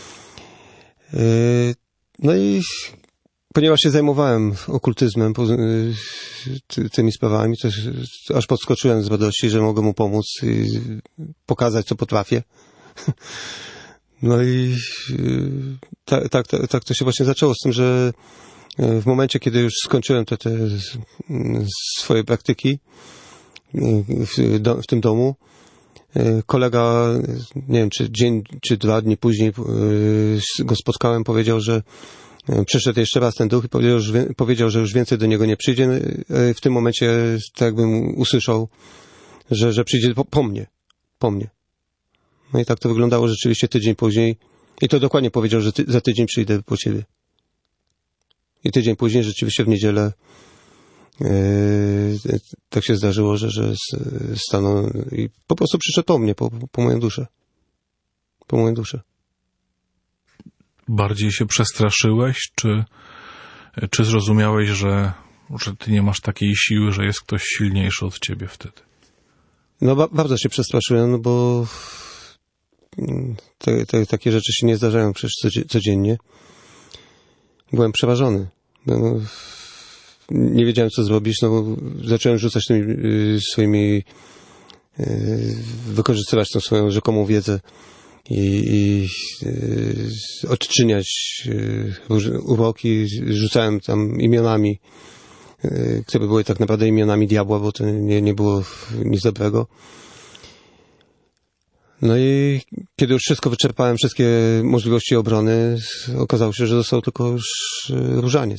No i ponieważ się zajmowałem okultyzmem, tymi sprawami, to aż podskoczyłem z radości, że mogę mu pomóc i pokazać, co potrafię. No i tak to się właśnie zaczęło, z tym, że w momencie, kiedy już skończyłem te swoje praktyki w tym domu, kolega, nie wiem, czy dzień, czy 2 dni później go spotkałem, powiedział, że przyszedł jeszcze raz ten duch i powiedział, że już więcej do niego nie przyjdzie. W tym momencie tak jakbym usłyszał, że przyjdzie po mnie. No i tak to wyglądało rzeczywiście tydzień później. I to dokładnie powiedział, że za tydzień przyjdę po ciebie. I tydzień później rzeczywiście w niedzielę tak się zdarzyło, że stanął i po prostu przyszedł po mnie, po moją duszę. Po moją duszę. Bardziej się przestraszyłeś, czy zrozumiałeś, że ty nie masz takiej siły, że jest ktoś silniejszy od ciebie wtedy? No bardzo się przestraszyłem, no bo takie rzeczy się nie zdarzają przecież codziennie. Byłem przerażony. Nie wiedziałem, co zrobić, no bo zacząłem rzucać tymi swoimi, wykorzystywać tą swoją rzekomą wiedzę i odczyniać uroki. Rzucałem tam imionami, które były tak naprawdę imionami diabła, bo to nie było nic dobrego. No i kiedy już wszystko wyczerpałem, wszystkie możliwości obrony, okazało się, że został tylko już różaniec.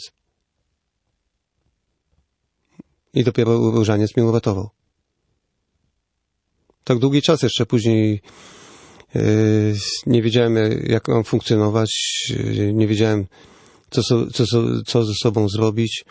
I dopiero różaniec mnie uratował. Tak długi czas jeszcze później Nie wiedziałem, jak mam funkcjonować, nie wiedziałem, co ze sobą zrobić.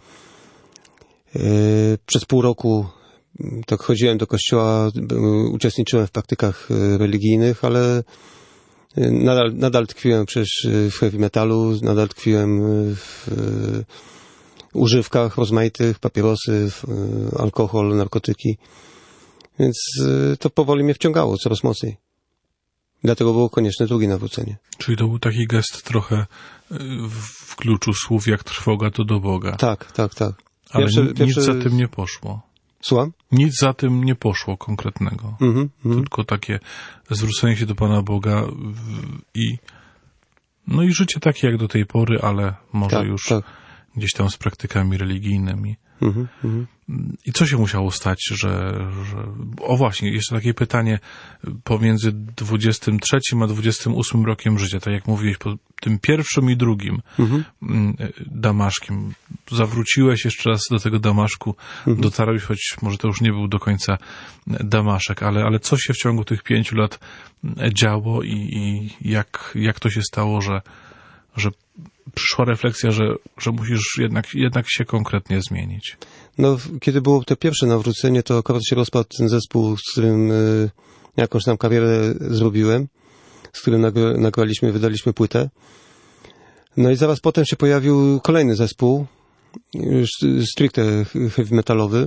Przez pół roku tak chodziłem do kościoła, uczestniczyłem w praktykach religijnych, ale nadal tkwiłem przecież w heavy metalu, nadal tkwiłem w używkach rozmaitych, papierosy, alkohol, narkotyki. Więc to powoli mnie wciągało coraz mocniej. Dlatego było konieczne drugie nawrócenie. Czyli to był taki gest trochę w kluczu słów, jak trwoga to do Boga. Tak. Ale nic za tym nie poszło. Słucham? Nic za tym nie poszło konkretnego. Tylko takie zwrócenie się do Pana Boga i życie takie jak do tej pory, ale może już gdzieś tam z praktykami religijnymi. I co się musiało stać, że... O właśnie, jeszcze takie pytanie pomiędzy 23 a 28 rokiem życia, tak jak mówiłeś, po tym pierwszym i drugim Damaszkiem. Zawróciłeś jeszcze raz do tego Damaszku, dotarłeś, choć może to już nie był do końca Damaszek, ale co się w ciągu tych 5 lat działo i jak to się stało, że przyszła refleksja, że musisz jednak się konkretnie zmienić. No, kiedy było to pierwsze nawrócenie, to akurat się rozpadł ten zespół, z którym jakąś tam karierę zrobiłem, z którym nagraliśmy, wydaliśmy płytę. No i zaraz potem się pojawił kolejny zespół, już stricte heavy metalowy.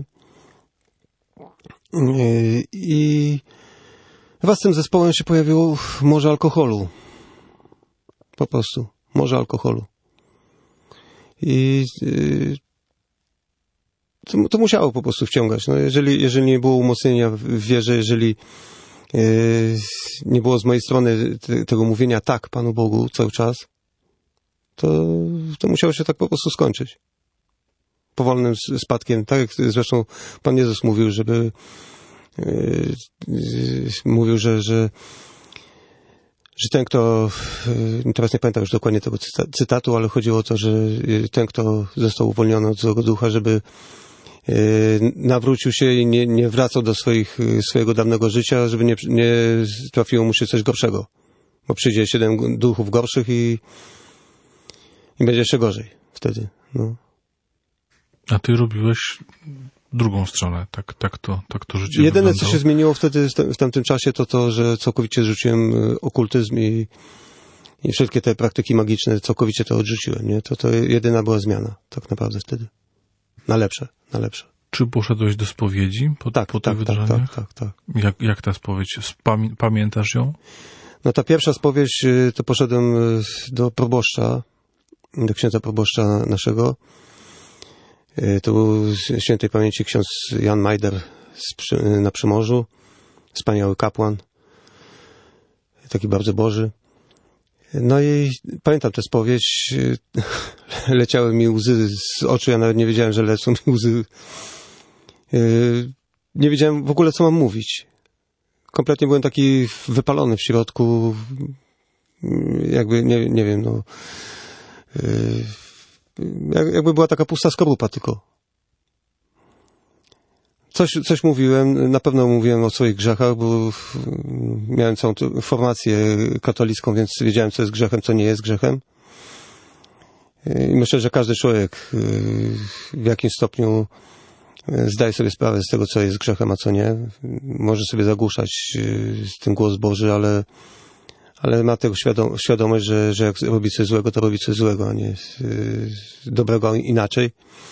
I wraz z tym zespołem się pojawiło morze alkoholu. Po prostu. Morze alkoholu. I to musiało po prostu wciągać. No, jeżeli nie było umocnienia w wierze, jeżeli nie było z mojej strony tego mówienia tak Panu Bogu cały czas, to musiało się tak po prostu skończyć. Powolnym spadkiem. Tak jak zresztą Pan Jezus mówił, że ten, kto, teraz nie pamiętam już dokładnie tego cytatu, ale chodziło o to, że ten, kto został uwolniony od złego ducha, żeby nawrócił się i nie wracał do swojego dawnego życia, żeby nie trafiło mu się coś gorszego. Bo przyjdzie 7 duchów gorszych i będzie jeszcze gorzej wtedy. No. A ty robiłeś drugą stronę, tak to życie Jedyne, wyglądało. co się zmieniło wtedy, w tamtym czasie, to że całkowicie zrzuciłem okultyzm i wszelkie te praktyki magiczne, całkowicie to odrzuciłem, nie? To jedyna była zmiana, tak naprawdę wtedy. Na lepsze. Czy poszedłeś do spowiedzi po tych wydarzeniach? Tak. Jak ta spowiedź? Pamiętasz ją? No ta pierwsza spowiedź, to poszedłem do proboszcza, do księdza proboszcza naszego. To był świętej pamięci ksiądz Jan Majder na Przymorzu. Wspaniały kapłan. Taki bardzo Boży. No i pamiętam tę spowiedź. Leciały mi łzy z oczu. Ja nawet nie wiedziałem, że lecą mi łzy. Nie wiedziałem w ogóle, co mam mówić. Kompletnie byłem taki wypalony w środku. Jakby, nie wiem, no... Jakby była taka pusta skorupa tylko. Coś mówiłem, na pewno mówiłem o swoich grzechach, bo miałem całą formację katolicką, więc wiedziałem, co jest grzechem, co nie jest grzechem. I myślę, że każdy człowiek w jakimś stopniu zdaje sobie sprawę z tego, co jest grzechem, a co nie. Może sobie zagłuszać ten głos Boży, ale ma tego świadomość, że jak robi coś złego, to robi coś złego, a nie dobrego inaczej.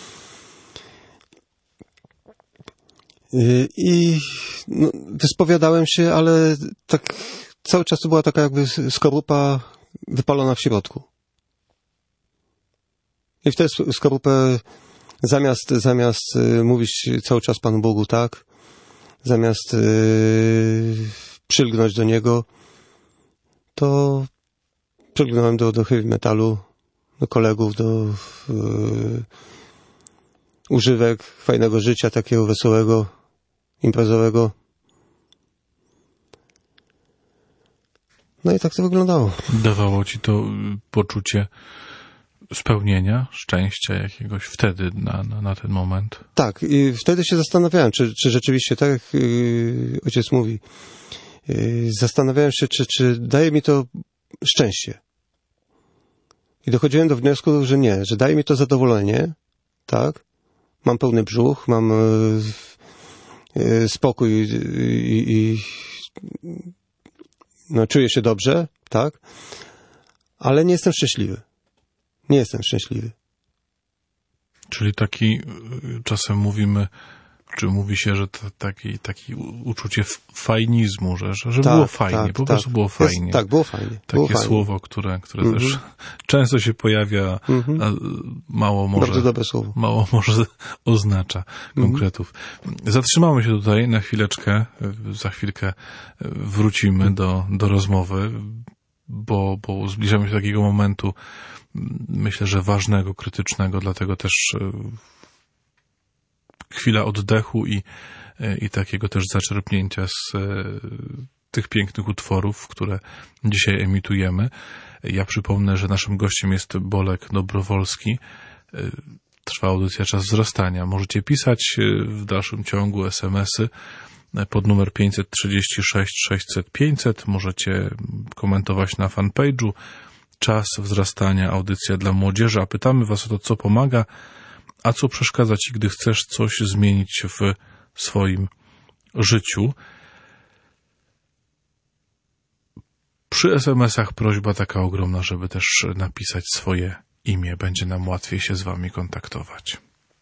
I no, wyspowiadałem się, ale tak cały czas to była taka jakby skorupa wypalona w środku. I w tę skorupę zamiast mówić cały czas Panu Bogu tak, zamiast przylgnąć do Niego, to przyglądałem do heavy metalu, do kolegów, do używek, fajnego życia, takiego wesołego, imprezowego. No i tak to wyglądało. Dawało ci to poczucie spełnienia, szczęścia jakiegoś wtedy na ten moment? Tak, i wtedy się zastanawiałem, czy rzeczywiście, tak jak ojciec mówi, zastanawiałem się, czy daje mi to szczęście. I dochodziłem do wniosku, że nie, że daje mi to zadowolenie, tak? Mam pełny brzuch, mam spokój i no, czuję się dobrze, tak? Ale nie jestem szczęśliwy. Nie jestem szczęśliwy. Czyli taki, czasem mówimy, czy mówi się, że to taki uczucie fajnizmu, że było fajnie, po prostu było fajnie. Tak, było fajnie. Takie słowo, które też często się pojawia, a mało Bardzo dobre słowo. Mało może oznacza konkretów. Zatrzymamy się tutaj na chwileczkę, za chwilkę wrócimy do rozmowy, bo zbliżamy się do takiego momentu, myślę, że ważnego, krytycznego, dlatego też chwila oddechu i takiego też zaczerpnięcia z tych pięknych utworów, które dzisiaj emitujemy. Ja przypomnę, że naszym gościem jest Bolek Dobrowolski. Trwa audycja Czas Wzrastania. Możecie pisać w dalszym ciągu SMS-y pod numer 536 600 500. Możecie komentować na fanpage'u Czas Wzrastania, audycja dla młodzieży, a pytamy was o to, co pomaga, a co przeszkadza ci, gdy chcesz coś zmienić w swoim życiu. Przy SMS-ach prośba taka ogromna, żeby też napisać swoje imię. Będzie nam łatwiej się z wami kontaktować.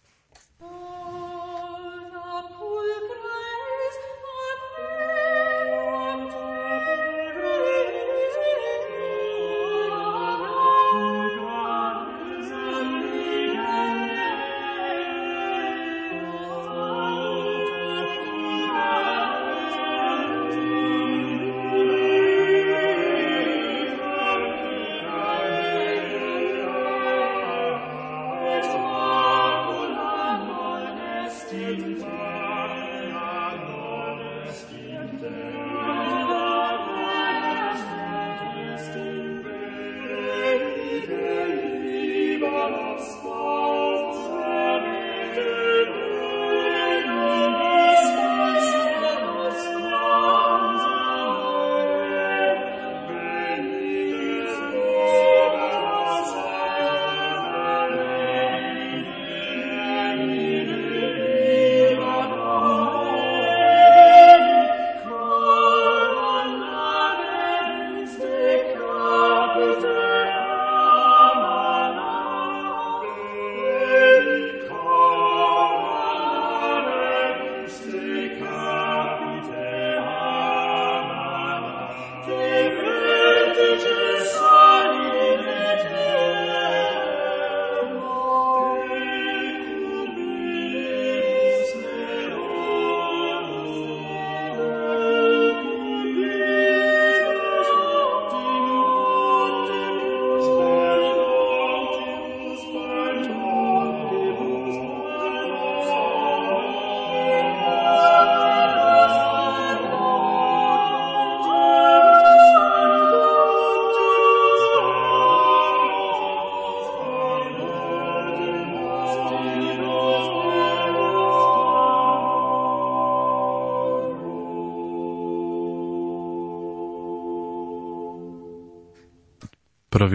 Prawie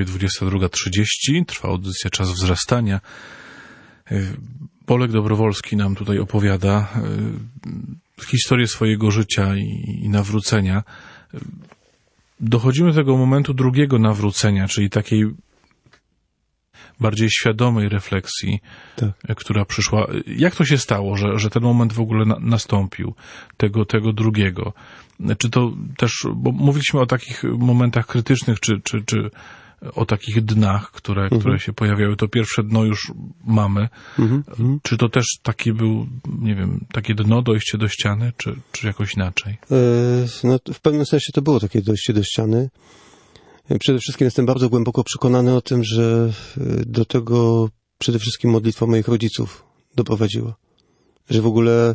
22:30 trwa audycja Czas Wzrastania. Bolek Dobrowolski nam tutaj opowiada historię swojego życia i nawrócenia. Dochodzimy do tego momentu drugiego nawrócenia, czyli takiej bardziej świadomej refleksji, która przyszła. Jak to się stało, że ten moment w ogóle nastąpił, tego drugiego? Czy to też, bo mówiliśmy o takich momentach krytycznych, czy o takich dnach, które się pojawiały. To pierwsze dno już mamy. Czy to też taki był, nie wiem, takie dno, dojście do ściany, czy jakoś inaczej? No, w pewnym sensie to było takie dojście do ściany. Przede wszystkim jestem bardzo głęboko przekonany o tym, że do tego przede wszystkim modlitwa moich rodziców doprowadziła. Że w ogóle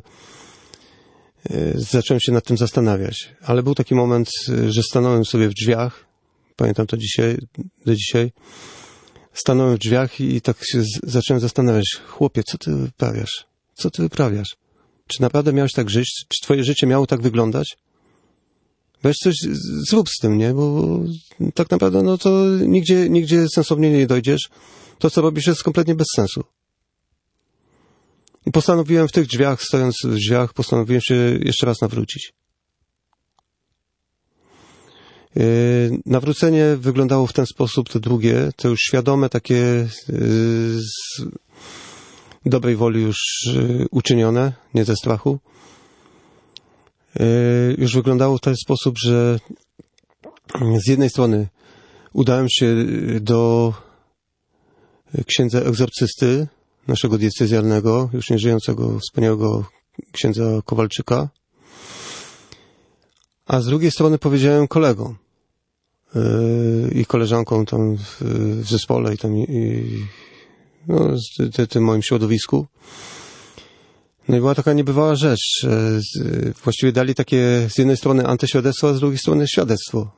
zacząłem się nad tym zastanawiać. Ale był taki moment, że stanąłem sobie w drzwiach, pamiętam to do dzisiaj, stanąłem w drzwiach i tak się zacząłem zastanawiać. Chłopie, co ty wyprawiasz? Co ty wyprawiasz? Czy naprawdę miałeś tak żyć? Czy twoje życie miało tak wyglądać? weź coś, zrób z tym, nie? Bo tak naprawdę, no to nigdzie sensownie nie dojdziesz. To, co robisz, jest kompletnie bez sensu. I postanowiłem w tych drzwiach, stojąc w drzwiach, postanowiłem się jeszcze raz nawrócić. Nawrócenie wyglądało w ten sposób, to drugie, to już świadome, takie z dobrej woli już uczynione, nie ze strachu. Już wyglądało w ten sposób, że z jednej strony udałem się do księdza egzorcysty, naszego diecezjalnego, już nieżyjącego, wspaniałego księdza Kowalczyka, a z drugiej strony powiedziałem kolegom i koleżankom tam w zespole i tam no, tym moim środowisku. No i była taka niebywała rzecz. Właściwie dali takie z jednej strony antyświadectwo, a z drugiej strony świadectwo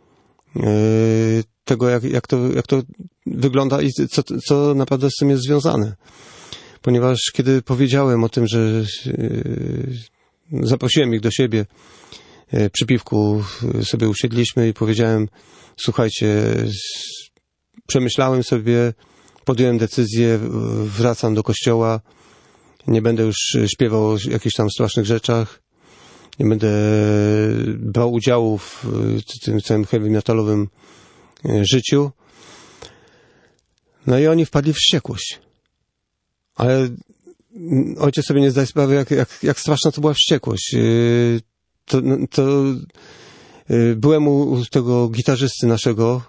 tego, jak to wygląda i co naprawdę z tym jest związane. Ponieważ kiedy powiedziałem o tym, że zaprosiłem ich do siebie, przy piwku sobie usiedliśmy i powiedziałem, słuchajcie, przemyślałem sobie, podjąłem decyzję, wracam do kościoła, nie będę już śpiewał o jakichś tam strasznych rzeczach, nie będę brał udziału w tym całym heavy metalowym życiu. No i oni wpadli w wściekłość. Ale ojciec sobie nie zdaje sprawy, jak straszna to była wściekłość. To byłem u tego gitarzysty naszego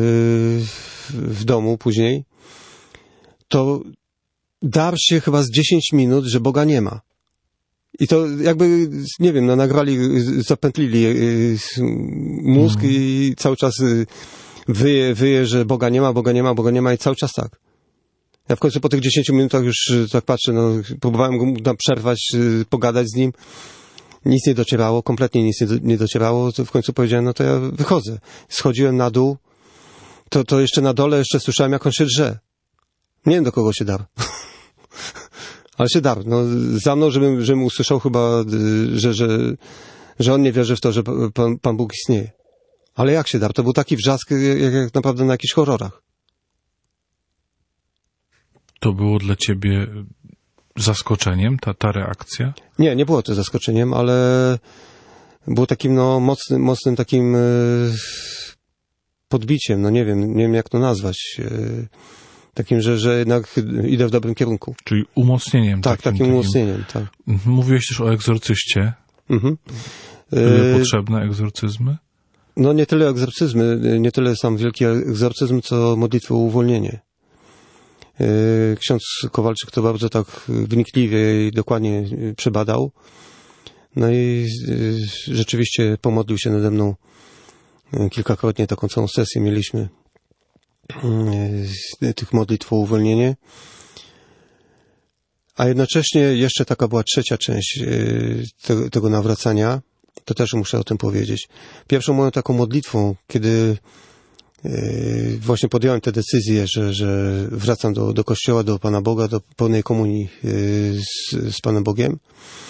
w domu później. To darł się chyba z 10 minut, że Boga nie ma. I to jakby, nie wiem, no nagrali, zapętlili mózg i cały czas wyje, że Boga nie ma, Boga nie ma, Boga nie ma i cały czas tak. Ja w końcu po tych 10 minutach już tak patrzę, no próbowałem go tam przerwać, pogadać z nim. Nic nie docierało, kompletnie nic nie docierało. To w końcu powiedziałem, no to ja wychodzę. Schodziłem na dół, to jeszcze na dole jeszcze słyszałem, jak on się drze. Nie wiem, do kogo się darł. Ale się darł. No, za mną, żebym usłyszał chyba, że on nie wierzy w to, że Pan Bóg istnieje. Ale jak się darł? To był taki wrzask, jak naprawdę na jakichś horrorach. To było dla ciebie zaskoczeniem, ta reakcja? Nie było to zaskoczeniem, ale było takim, no, mocnym takim podbiciem, no nie wiem jak to nazwać. Takim, że jednak idę w dobrym kierunku. Czyli umocnieniem. Takim umocnieniem, tak. Mówiłeś też o egzorcyście. Mhm. Były potrzebne egzorcyzmy? No nie tyle egzorcyzmy, nie tyle sam wielki egzorcyzm, co modlitwę o uwolnienie. Ksiądz Kowalczyk to bardzo tak wnikliwie i dokładnie przebadał. No i rzeczywiście pomodlił się nade mną kilkakrotnie, taką całą sesję mieliśmy tych modlitw o uwolnienie. A jednocześnie jeszcze taka była trzecia część tego nawracania. To też muszę o tym powiedzieć. Pierwszą moją taką modlitwą, kiedy właśnie podjąłem tę decyzję, że wracam do kościoła, do Pana Boga, do pełnej komunii z Panem Bogiem,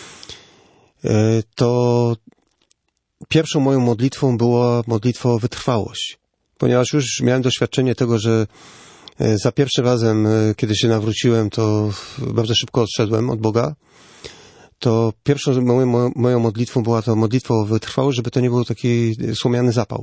to pierwszą moją modlitwą była modlitwa o wytrwałość. Ponieważ już miałem doświadczenie tego, że za pierwszym razem, kiedy się nawróciłem, to bardzo szybko odszedłem od Boga, to pierwszą moją modlitwą była to modlitwa o wytrwałość, żeby to nie był taki słomiany zapał.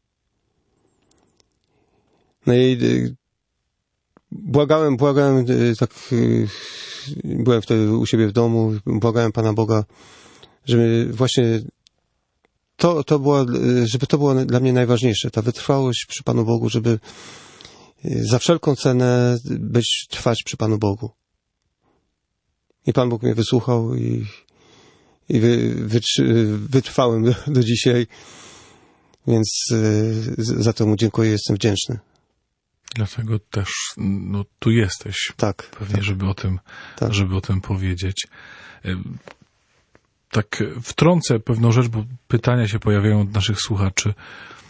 No i błagałem, tak, byłem wtedy u siebie w domu, błagałem Pana Boga, żeby właśnie żeby to było dla mnie najważniejsze, ta wytrwałość przy Panu Bogu, żeby za wszelką cenę trwać przy Panu Bogu. I Pan Bóg mnie wysłuchał i wytrwałem do dzisiaj, więc za to Mu dziękuję, jestem wdzięczny. Dlatego też tu jesteś. Tak. Pewnie, tak. Żeby o tym powiedzieć. Tak wtrącę pewną rzecz, bo pytania się pojawiają od naszych słuchaczy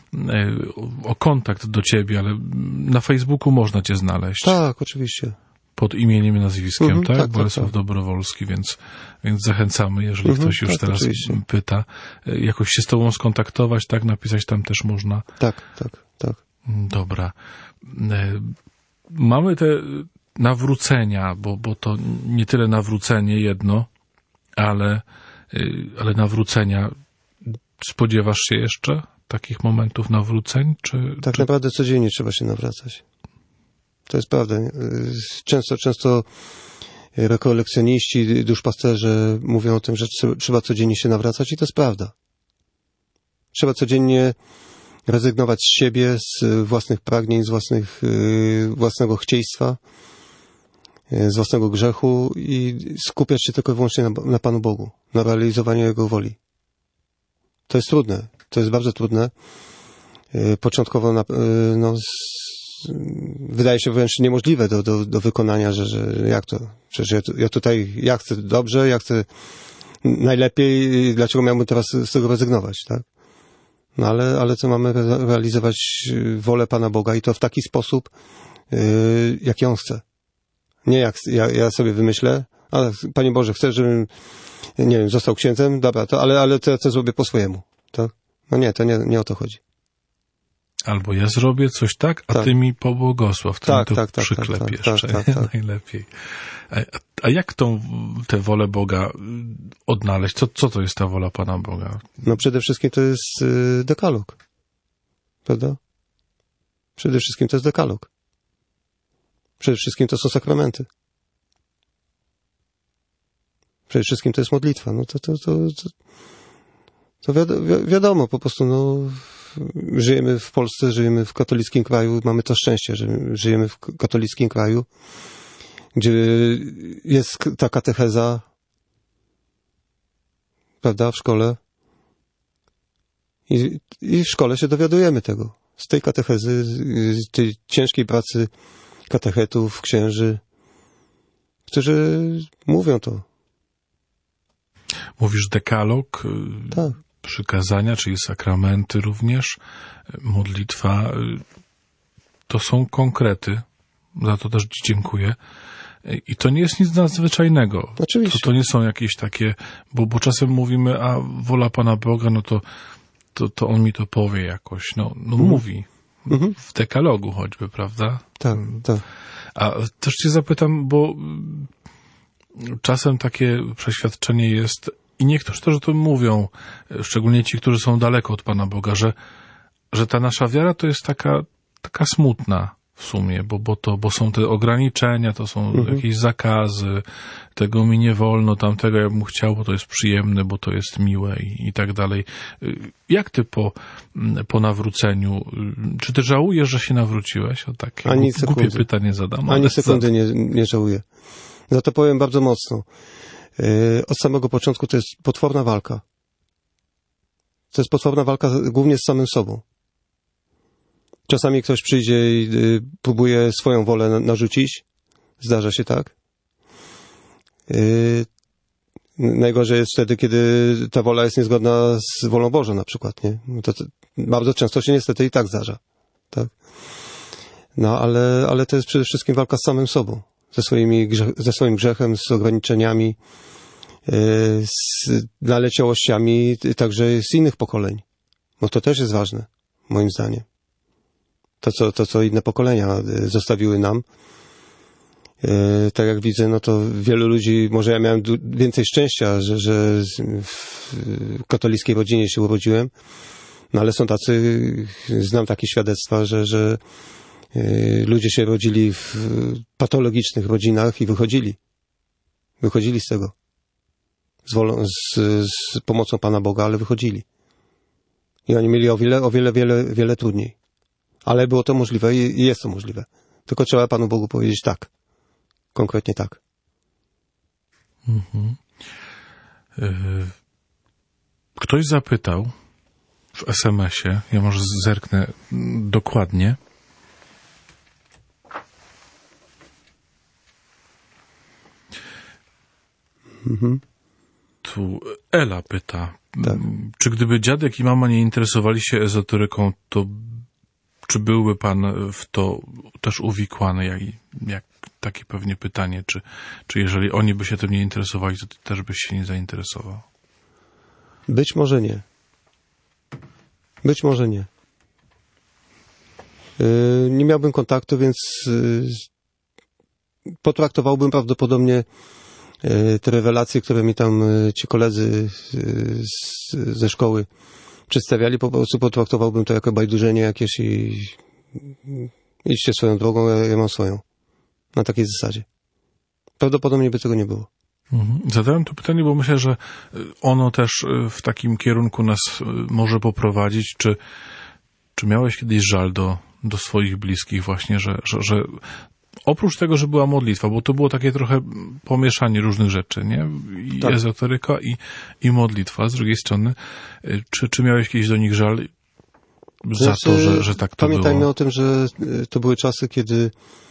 o kontakt do ciebie, ale na Facebooku można cię znaleźć. Tak, oczywiście. pod imieniem i nazwiskiem, tak? tak, Bolesław tak. Dobrowolski, więc zachęcamy, jeżeli ktoś już tak, teraz oczywiście. pyta, jakoś się z tobą skontaktować, tak? Napisać tam też można. Tak. Dobra. Mamy te nawrócenia, bo to nie tyle nawrócenie jedno, ale nawrócenia. Spodziewasz się jeszcze takich momentów nawróceń? Tak naprawdę codziennie trzeba się nawracać. To jest prawda. Często rekolekcjoniści, duszpasterze mówią o tym, że trzeba codziennie się nawracać i to jest prawda. Trzeba codziennie rezygnować z siebie, z własnych pragnień, z własnego chcieństwa, z własnego grzechu i skupiać się tylko i wyłącznie na Panu Bogu, na realizowaniu Jego woli. To jest trudne. To jest bardzo trudne. Początkowo wydaje się wręcz niemożliwe do wykonania, że jak to? Przecież ja chcę dobrze, ja chcę najlepiej, dlaczego miałbym teraz z tego rezygnować, tak? No ale co mamy realizować wolę Pana Boga i to w taki sposób, jaki On chce. Nie jak ja sobie wymyślę, ale Panie Boże, chcę, żebym, nie wiem, został księdzem, dobra, ale to ja to zrobię po swojemu, tak? No nie, to nie o to chodzi. Albo ja zrobię coś tak, a ty mi pobłogosław, ty mi to przyklep jeszcze. Najlepiej. A jak tę wolę Boga odnaleźć? Co to jest ta wola Pana Boga? No przede wszystkim to jest dekalog. Prawda? Przede wszystkim to jest dekalog. Przede wszystkim to są sakramenty. Przede wszystkim to jest modlitwa. No to wiadomo, po prostu żyjemy w Polsce, żyjemy w katolickim kraju, mamy to szczęście, że żyjemy w katolickim kraju, gdzie jest ta katecheza, prawda, w szkole. I w szkole się dowiadujemy tego. Z tej katechezy, z tej ciężkiej pracy katechetów, księży, którzy mówią to. Mówisz dekalog, tak. Przykazania, czyli sakramenty również, modlitwa. To są konkrety. Za to też Ci dziękuję. I to nie jest nic nadzwyczajnego. Oczywiście. To nie są jakieś takie, bo czasem mówimy, a wola Pana Boga, no to On mi to powie jakoś. Mówi. W dekalogu choćby, prawda? Tak. A też Cię zapytam, bo czasem takie przeświadczenie jest, i niektórzy też o tym mówią, szczególnie ci, którzy są daleko od Pana Boga, że ta nasza wiara to jest taka smutna w sumie, bo są te ograniczenia, to są jakieś zakazy, tego mi nie wolno, tamtego ja bym chciał, bo to jest przyjemne, bo to jest miłe i tak dalej. Jak ty po nawróceniu, czy ty żałujesz, że się nawróciłeś? O takie głupie pytanie zadam. Ani sekundy nie żałuję. Za to powiem bardzo mocno. Od samego początku to jest potworna walka. To jest potworna walka głównie z samym sobą. Czasami ktoś przyjdzie i próbuje swoją wolę narzucić. Zdarza się tak. Najgorzej jest wtedy, kiedy ta wola jest niezgodna z wolą Bożą na przykład, nie? To bardzo często się niestety i tak zdarza. Tak? No, ale to jest przede wszystkim walka z samym sobą. Ze swoim grzechem, z ograniczeniami, z naleciałościami także z innych pokoleń. Bo to też jest ważne, moim zdaniem. To, co inne pokolenia zostawiły nam. Tak jak widzę, no to wielu ludzi, może ja miałem więcej szczęścia, że w katolickiej rodzinie się urodziłem, no ale są tacy, znam takie świadectwa, że ludzie się rodzili w patologicznych rodzinach i wychodzili z tego. Z pomocą Pana Boga, ale wychodzili. I oni mieli o wiele trudniej. Ale było to możliwe i jest to możliwe. Tylko trzeba Panu Bogu powiedzieć tak. Konkretnie tak. Ktoś zapytał w SMS-ie, ja może zerknę dokładnie. Tu Ela pyta, tak. Czy gdyby dziadek i mama nie interesowali się ezoteryką, to Czy byłby pan w to też uwikłany, jak takie pewnie pytanie, czy jeżeli oni by się tym nie interesowali, to ty też byś się nie zainteresował? Być może nie. Być może nie. Nie miałbym kontaktu, więc potraktowałbym prawdopodobnie te rewelacje, które mi tam ci koledzy ze szkoły przedstawiali, po prostu potraktowałbym to jako bajdurzenie jakieś i idźcie swoją drogą, ja mam swoją. Na takiej zasadzie. Prawdopodobnie by tego nie było. Zadałem to pytanie, bo myślę, że ono też w takim kierunku nas może poprowadzić. Czy miałeś kiedyś żal do swoich bliskich właśnie, że oprócz tego, że była modlitwa, bo to było takie trochę pomieszanie różnych rzeczy, nie? I tak. Ezoteryka i modlitwa z drugiej strony. Czy miałeś kiedyś do nich żal za to, że tak to pamiętajmy było? o tym, że to były czasy, kiedy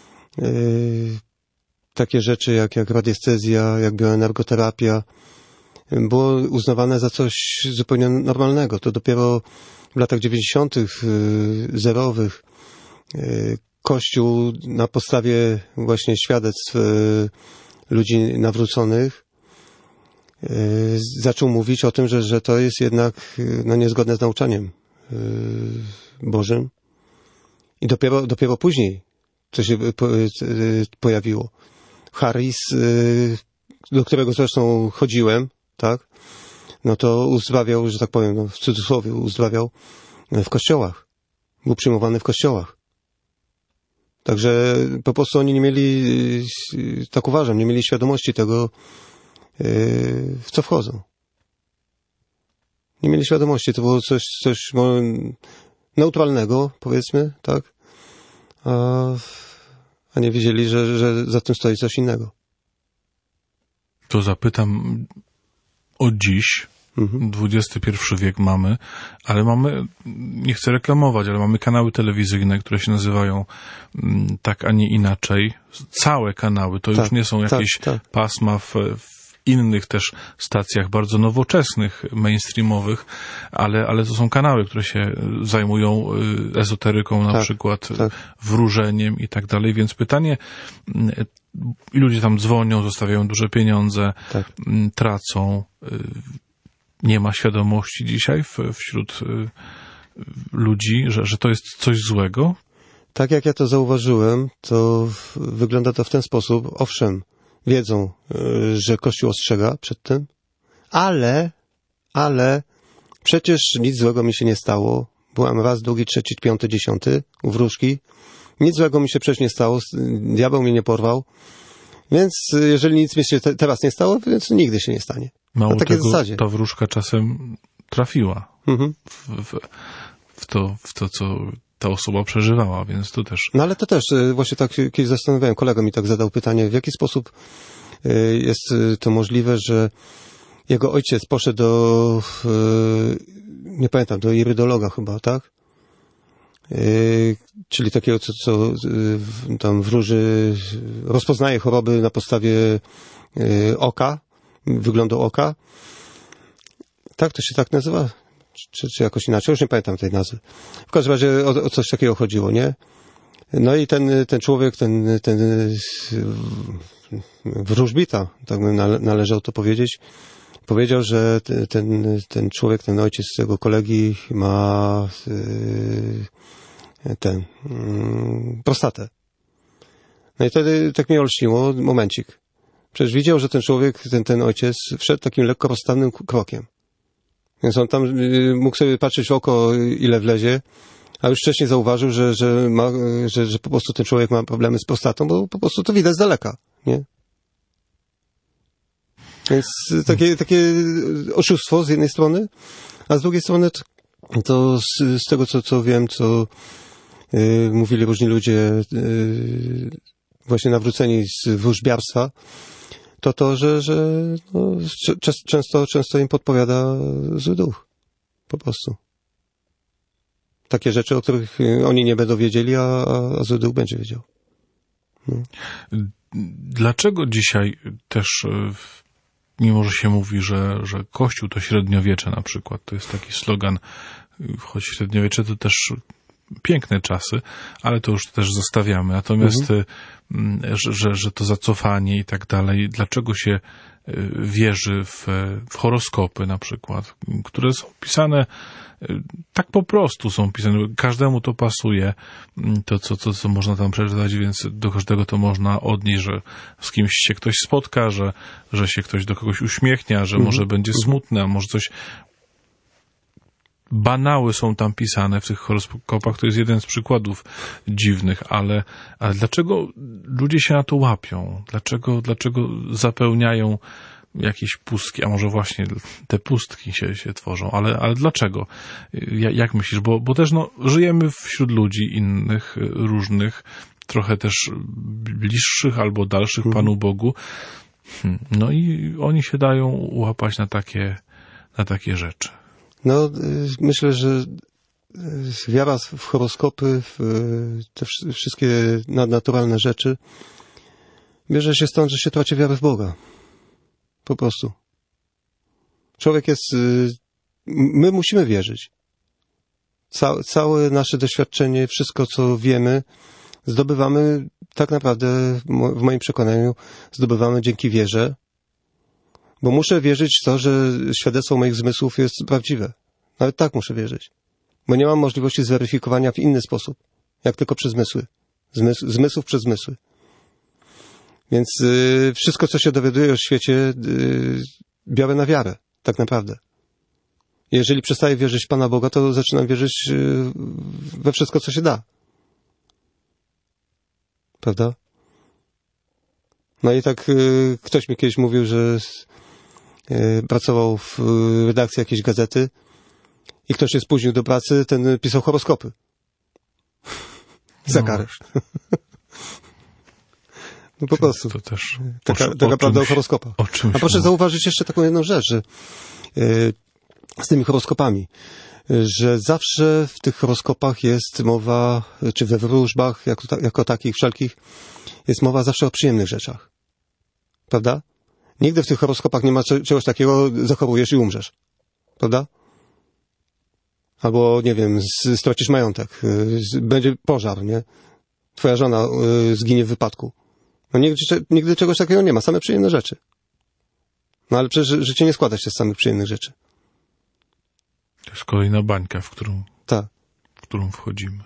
takie rzeczy jak radiestezja, jak bioenergoterapia było uznawane za coś zupełnie normalnego. To dopiero w latach 90., zerowych Kościół na podstawie właśnie świadectw ludzi nawróconych zaczął mówić o tym, że to jest jednak niezgodne z nauczaniem Bożym. I dopiero później to się pojawiło. Harris, do którego zresztą chodziłem, tak? No to uzdrawiał, że tak powiem, w cudzysłowie uzdrawiał w kościołach. Był przyjmowany w kościołach. Także po prostu oni nie mieli, tak uważam, nie mieli świadomości tego, w co wchodzą. Nie mieli świadomości, to było coś neutralnego, powiedzmy, tak? A nie wiedzieli, że za tym stoi coś innego. To zapytam o dziś. XXI wiek mamy, ale nie chcę reklamować, ale mamy kanały telewizyjne, które się nazywają tak, a nie inaczej. Całe kanały, to już nie są jakieś pasma w innych też stacjach bardzo nowoczesnych, mainstreamowych, ale to są kanały, które się zajmują ezoteryką na przykład, wróżeniem i tak dalej, więc pytanie, i ludzie tam dzwonią, zostawiają duże pieniądze, tracą. Nie ma świadomości dzisiaj wśród ludzi, że to jest coś złego? Tak jak ja to zauważyłem, to wygląda to w ten sposób. Owszem, wiedzą, że Kościół ostrzega przed tym, ale przecież nic złego mi się nie stało. Byłem raz, drugi, trzeci, piąty, 10 u wróżki. Nic złego mi się przecież nie stało. Diabeł mnie nie porwał. Więc jeżeli nic mi się teraz nie stało, więc nigdy się nie stanie. Mało tego, ta wróżka czasem trafiła w to, co ta osoba przeżywała, więc to też... No ale to też, właśnie tak kiedyś zastanawiałem, kolega mi tak zadał pytanie, w jaki sposób jest to możliwe, że jego ojciec poszedł nie pamiętam, do irydologa chyba, tak? Czyli takiego, co tam wróży, rozpoznaje choroby na podstawie oka, wyglądu oka. Tak, to się tak nazywa? Czy jakoś inaczej? Już nie pamiętam tej nazwy. W każdym razie o coś takiego chodziło, nie? No i ten człowiek, ten wróżbita, tak by należało to powiedzieć, powiedział, że ten człowiek, ten ojciec tego kolegi ma prostatę. No i wtedy tak mnie olśniło, momencik. Przecież widział, że ten człowiek, ten ojciec wszedł takim lekko rozstawnym krokiem. Więc on tam mógł sobie patrzeć w oko, ile wlezie, a już wcześniej zauważył, że po prostu ten człowiek ma problemy z prostatą, bo po prostu to widać z daleka, nie? Więc takie oszustwo z jednej strony, a z drugiej strony to z tego, co wiem, co mówili różni ludzie właśnie nawróceni z wróżbiarstwa, że często im podpowiada zły duch. Po prostu. Takie rzeczy, o których oni nie będą wiedzieli, a zły duch będzie wiedział. No. Dlaczego dzisiaj też, mimo że się mówi, że Kościół to średniowiecze na przykład, to jest taki slogan, choć średniowiecze to też piękne czasy, ale to już też zostawiamy. Natomiast, że to zacofanie i tak dalej, dlaczego się wierzy w horoskopy na przykład, które są pisane tak po prostu są pisane, każdemu to pasuje, to co można tam przeczytać, więc do każdego to można odnieść, że z kimś się ktoś spotka, że się ktoś do kogoś uśmiechnie, że może będzie smutny, a może coś. Banały są tam pisane w tych horoskopach, to jest jeden z przykładów dziwnych, ale dlaczego ludzie się na to łapią? Dlaczego zapełniają jakieś pustki, a może właśnie te pustki się tworzą, ale dlaczego? Jak myślisz? Bo też żyjemy wśród ludzi innych, różnych, trochę też bliższych albo dalszych Panu Bogu, no i oni się dają łapać na takie rzeczy. No, myślę, że wiara w horoskopy, w te wszystkie nadnaturalne rzeczy bierze się stąd, że się traci wiarę w Boga. Po prostu. Człowiek jest... My musimy wierzyć. Całe nasze doświadczenie, wszystko co wiemy, zdobywamy tak naprawdę, w moim przekonaniu, zdobywamy dzięki wierze, bo muszę wierzyć w to, że świadectwo moich zmysłów jest prawdziwe. Nawet tak muszę wierzyć. Bo nie mam możliwości zweryfikowania w inny sposób, jak tylko przez zmysły. Zmysłów przez zmysły. Więc wszystko, co się dowiaduję o świecie, biorę na wiarę, tak naprawdę. Jeżeli przestaję wierzyć w Pana Boga, to zaczynam wierzyć we wszystko, co się da. Prawda? No i tak ktoś mi kiedyś mówił, że pracował w redakcji jakiejś gazety i ktoś się spóźnił do pracy, ten pisał horoskopy. Za karę. No po prostu. To też taka prawda o horoskopach. A proszę zauważyć jeszcze taką jedną rzecz, że z tymi horoskopami, że zawsze w tych horoskopach jest mowa, czy we wróżbach, jako takich wszelkich, jest mowa zawsze o przyjemnych rzeczach. Prawda? Nigdy w tych horoskopach nie ma czegoś takiego, zachorujesz i umrzesz. Prawda? Albo, nie wiem, stracisz majątek, będzie pożar, nie? Twoja żona zginie w wypadku. No nigdy czegoś takiego nie ma, same przyjemne rzeczy. No ale przecież życie nie składa się z samych przyjemnych rzeczy. To jest kolejna bańka, w którą wchodzimy.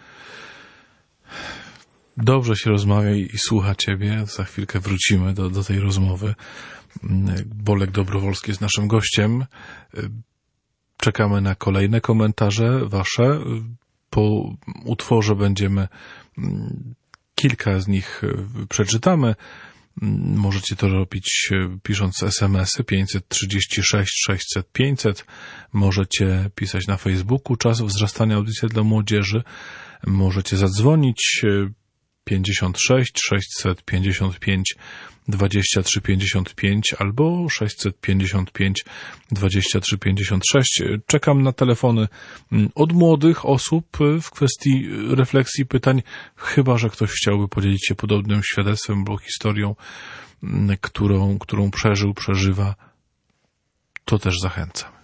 Dobrze się rozmawia i słucha Ciebie. Za chwilkę wrócimy do tej rozmowy. Bolek Dobrowolski jest naszym gościem. Czekamy na kolejne komentarze Wasze. Po utworze będziemy... Kilka z nich przeczytamy. Możecie to robić pisząc SMS-y 536 600 500. Możecie pisać na Facebooku Czas wzrastania audycja dla młodzieży. Możecie zadzwonić 56 655 23 55 albo 655 23 56. Czekam na telefony od młodych osób w kwestii refleksji, pytań, chyba że ktoś chciałby podzielić się podobnym świadectwem albo historią, którą przeżywa, to też zachęcam.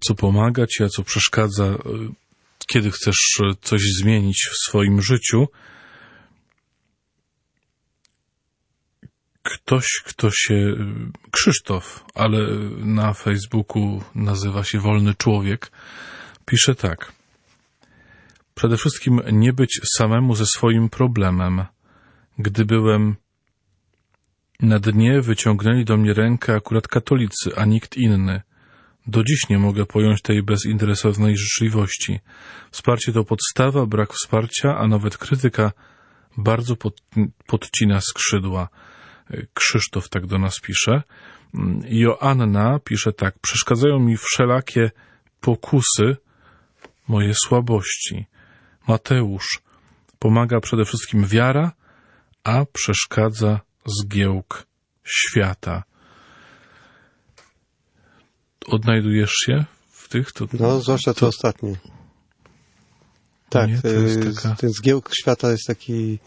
co pomaga ci, a co przeszkadza, kiedy chcesz coś zmienić w swoim życiu. Krzysztof, ale na Facebooku nazywa się Wolny Człowiek, pisze tak. Przede wszystkim nie być samemu ze swoim problemem. Gdy byłem na dnie, wyciągnęli do mnie rękę akurat katolicy, a nikt inny. Do dziś nie mogę pojąć tej bezinteresownej życzliwości. Wsparcie to podstawa, brak wsparcia, a nawet krytyka bardzo podcina skrzydła. Krzysztof tak do nas pisze. Joanna pisze tak. Przeszkadzają mi wszelakie pokusy, moje słabości. Mateusz. Pomaga przede wszystkim wiara, a przeszkadza zgiełk świata. Odnajdujesz się w tych? No, zwłaszcza to ostatnie. Tak, nie, to jest taka... ten zgiełk świata jest taki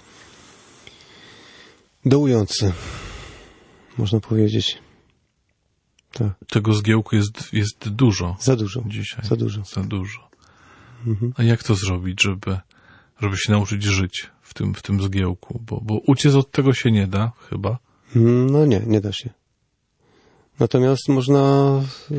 dołujący, można powiedzieć. Tak. Tego zgiełku jest dużo. Za dużo. Dzisiaj. Za dużo. Mhm. A jak to zrobić, żeby się nauczyć żyć w tym zgiełku? Bo uciec od tego się nie da, chyba. No nie da się. Natomiast można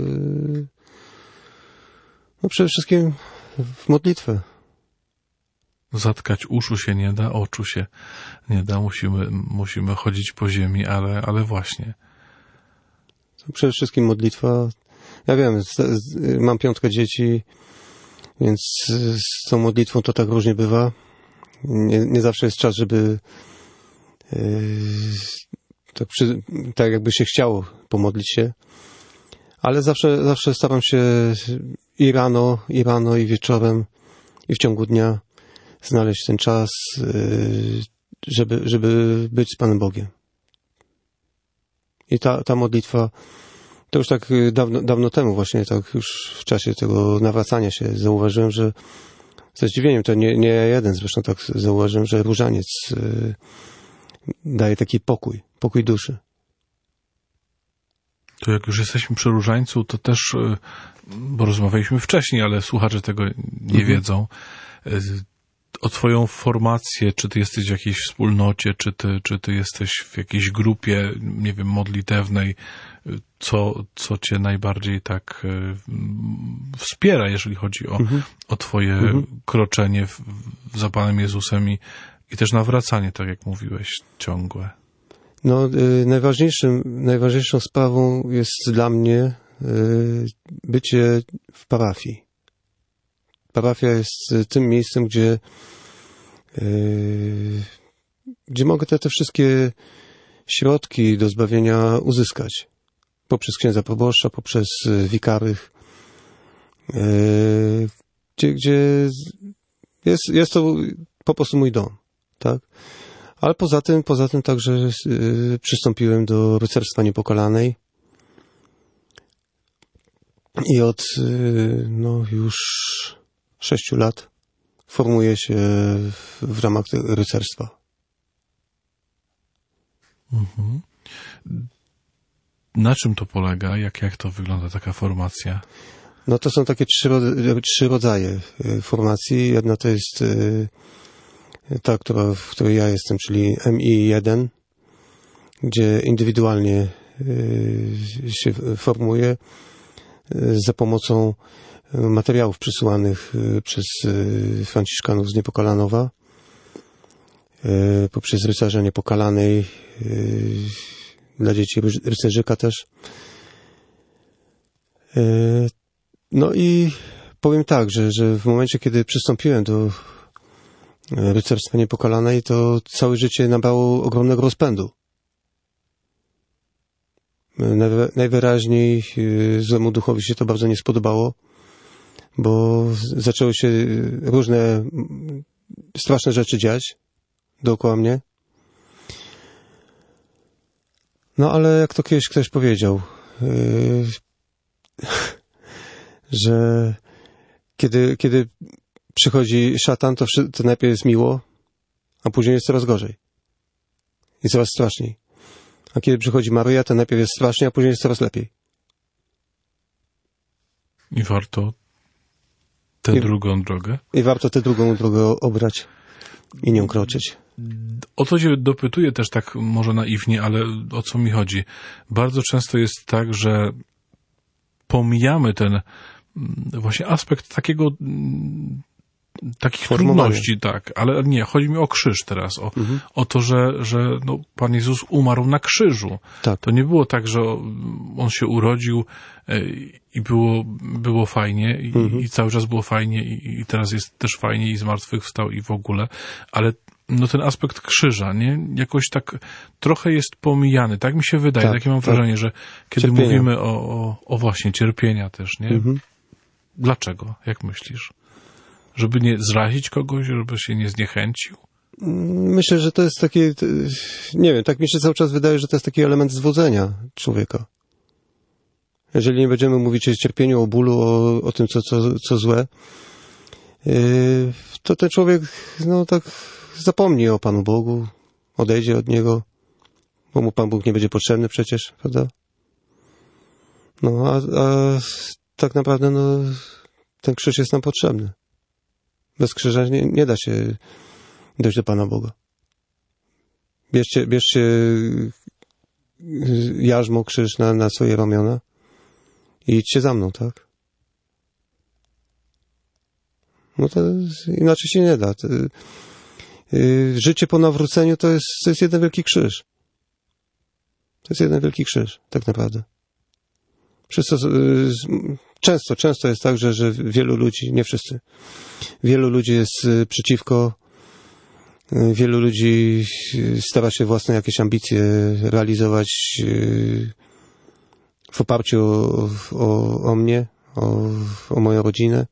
przede wszystkim w modlitwę. Zatkać uszu się nie da, oczu się nie da. Musimy chodzić po ziemi, ale właśnie. Przede wszystkim modlitwa. Ja wiem, mam 5 dzieci, więc z tą modlitwą to tak różnie bywa. Nie zawsze jest czas, żeby tak jakby się chciało pomodlić się. Ale zawsze staram się i rano, i wieczorem, i w ciągu dnia znaleźć ten czas, żeby być z Panem Bogiem. I ta modlitwa, to już tak dawno temu właśnie, tak już w czasie tego nawracania się zauważyłem, że ze zdziwieniem, to nie jeden zresztą tak zauważyłem, że różaniec daje taki pokój duszy. To jak już jesteśmy przy różańcu, to też, bo rozmawialiśmy wcześniej, ale słuchacze tego nie wiedzą, o twoją formację, czy ty jesteś w jakiejś wspólnocie, czy ty jesteś w jakiejś grupie, nie wiem, modlitewnej, co cię najbardziej tak wspiera, jeżeli chodzi o twoje kroczenie za Panem Jezusem i też nawracanie, tak jak mówiłeś, ciągłe. No, najważniejszą sprawą jest dla mnie bycie w parafii. Parafia jest tym miejscem, gdzie mogę te wszystkie środki do zbawienia uzyskać. Poprzez księdza proboszcza, poprzez wikarych, gdzie jest to po prostu mój dom, tak? Ale poza tym także przystąpiłem do rycerstwa niepokalanej i od już 6 lat formuję się w ramach tego rycerstwa. Mhm. Na czym to polega? Jak to wygląda, taka formacja? No to są takie 3 rodzaje formacji. Jedna to jest ta, w której ja jestem, czyli MI1, gdzie indywidualnie się formuję za pomocą materiałów przysyłanych przez Franciszkanów z Niepokalanowa, poprzez rycerza Niepokalanej, dla dzieci rycerzyka też. No i powiem tak, że w momencie, kiedy przystąpiłem do rycerstwa Niepokalanej, to całe życie nabrało ogromnego rozpędu. Najwyraźniej złemu duchowi się to bardzo nie spodobało, bo zaczęły się różne straszne rzeczy dziać dookoła mnie. No ale jak to kiedyś ktoś powiedział, że kiedy przychodzi szatan, to najpierw jest miło, a później jest coraz gorzej i coraz straszniej. A kiedy przychodzi Maryja, to najpierw jest strasznie, a później jest coraz lepiej. I warto tę drugą drogę? I warto tę drugą drogę obrać i nią kroczyć. O to się dopytuję też tak może naiwnie, ale o co mi chodzi? Bardzo często jest tak, że pomijamy ten właśnie aspekt takich trudności, tak, ale nie, chodzi mi o krzyż teraz, o to, że no, Pan Jezus umarł na krzyżu. Tak. To nie było tak, że On się urodził i było fajnie i cały czas było fajnie i teraz jest też fajnie i zmartwychwstał i w ogóle, ale no ten aspekt krzyża, nie? Jakoś tak trochę jest pomijany, tak mi się wydaje, takie mam wrażenie, że kiedy mówimy o właśnie cierpienia też, nie? Dlaczego? Jak myślisz? Żeby nie zrazić kogoś, żeby się nie zniechęcił? Myślę, że to jest taki, nie wiem, tak mi się cały czas wydaje, że to jest taki element zwodzenia człowieka. Jeżeli nie będziemy mówić o cierpieniu, o bólu, o tym, co złe, to ten człowiek, no tak zapomni o Panu Bogu, odejdzie od Niego, bo mu Pan Bóg nie będzie potrzebny przecież, prawda? No, a tak naprawdę, no, ten krzyż jest nam potrzebny. Bez krzyża nie da się dojść do Pana Boga. Bierzcie jarzmo, krzyż na swoje ramiona i idźcie za mną, tak? No to inaczej się nie da. Życie po nawróceniu to jest jeden wielki krzyż. To jest jeden wielki krzyż, tak naprawdę. Często jest tak, że wielu ludzi, nie wszyscy, wielu ludzi jest przeciwko, wielu ludzi stara się własne jakieś ambicje realizować w oparciu o mnie, o moją rodzinę.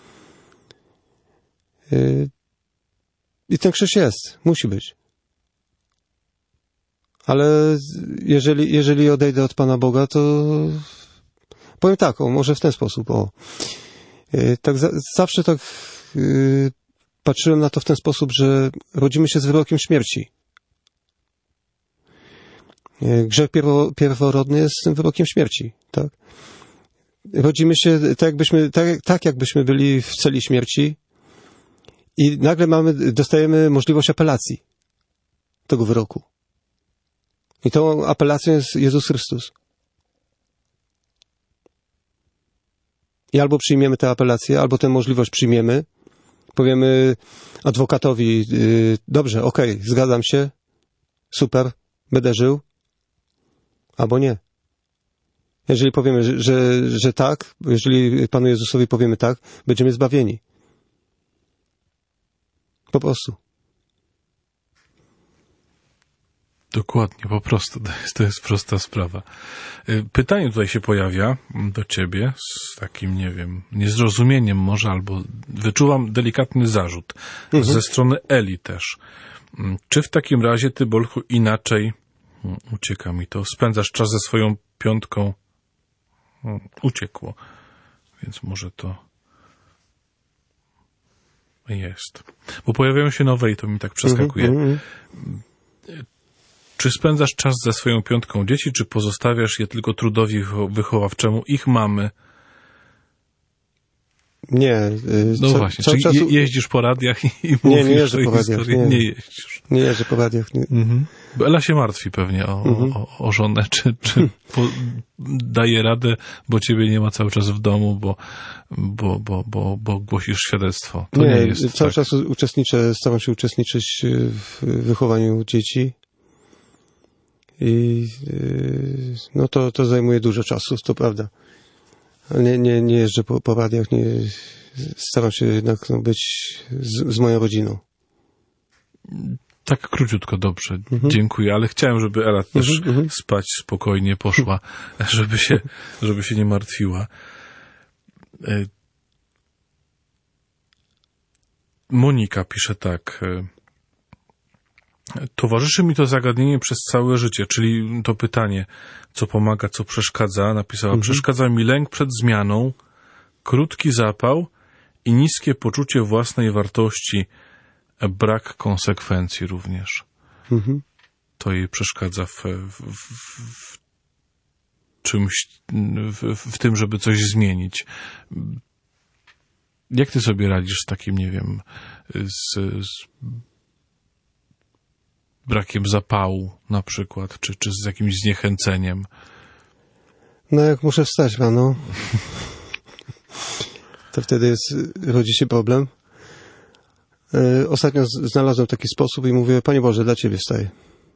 I ten krzyż jest, musi być. Ale jeżeli odejdę od Pana Boga, to powiem tak, może w ten sposób, tak zawsze tak patrzyłem na to w ten sposób, że rodzimy się z wyrokiem śmierci. Grzech pierworodny jest tym wyrokiem śmierci, tak? Rodzimy się tak jakbyśmy byli w celi śmierci i nagle dostajemy możliwość apelacji tego wyroku. I tą apelacją jest Jezus Chrystus. I albo przyjmiemy tę apelację, albo tę możliwość przyjmiemy, powiemy adwokatowi, dobrze, okej, zgadzam się, super, będę żył, albo nie. Jeżeli powiemy, że tak, jeżeli Panu Jezusowi powiemy tak, będziemy zbawieni. Po prostu. Dokładnie, po prostu. To jest prosta sprawa. Pytanie tutaj się pojawia do ciebie z takim, nie wiem, niezrozumieniem może, albo wyczuwam delikatny zarzut ze strony Eli też. Czy w takim razie ty, Bolchu, inaczej, ucieka mi to, spędzasz czas ze swoją piątką? Uciekło, więc może to jest. Bo pojawiają się nowe i to mi tak przeskakuje. Czy spędzasz czas ze swoją piątką dzieci, czy pozostawiasz je tylko trudowi wychowawczemu ich mamy? Nie. No właśnie, czyli jeździsz po radiach i mówisz nie jeżdżę po radiach, historii? Nie jeździsz. Nie jeżdżę po radiach. Nie. Bo Ela się martwi pewnie o żonę, czy daje radę, bo ciebie nie ma cały czas w domu, bo głosisz świadectwo. To nie jest cały tak. czas staram się uczestniczyć w wychowaniu dzieci. I no to zajmuje dużo czasu, to prawda. Ale nie jeżdżę po radiach, staram się jednak być z moją rodziną. Tak króciutko, dobrze, dziękuję, ale chciałem, żeby Ela też spać spokojnie poszła, żeby się nie martwiła. Monika pisze tak. Towarzyszy mi to zagadnienie przez całe życie, czyli to pytanie, co pomaga, co przeszkadza. Napisała, przeszkadza mi lęk przed zmianą, krótki zapał i niskie poczucie własnej wartości, brak konsekwencji również. To jej przeszkadza czymś, w tym, żeby coś zmienić. Jak ty sobie radzisz z takim, nie wiem, z brakiem zapału na przykład, czy z jakimś zniechęceniem? No jak muszę wstać rano, to wtedy rodzi się problem. Ostatnio znalazłem taki sposób i mówię, Panie Boże, dla Ciebie wstaję.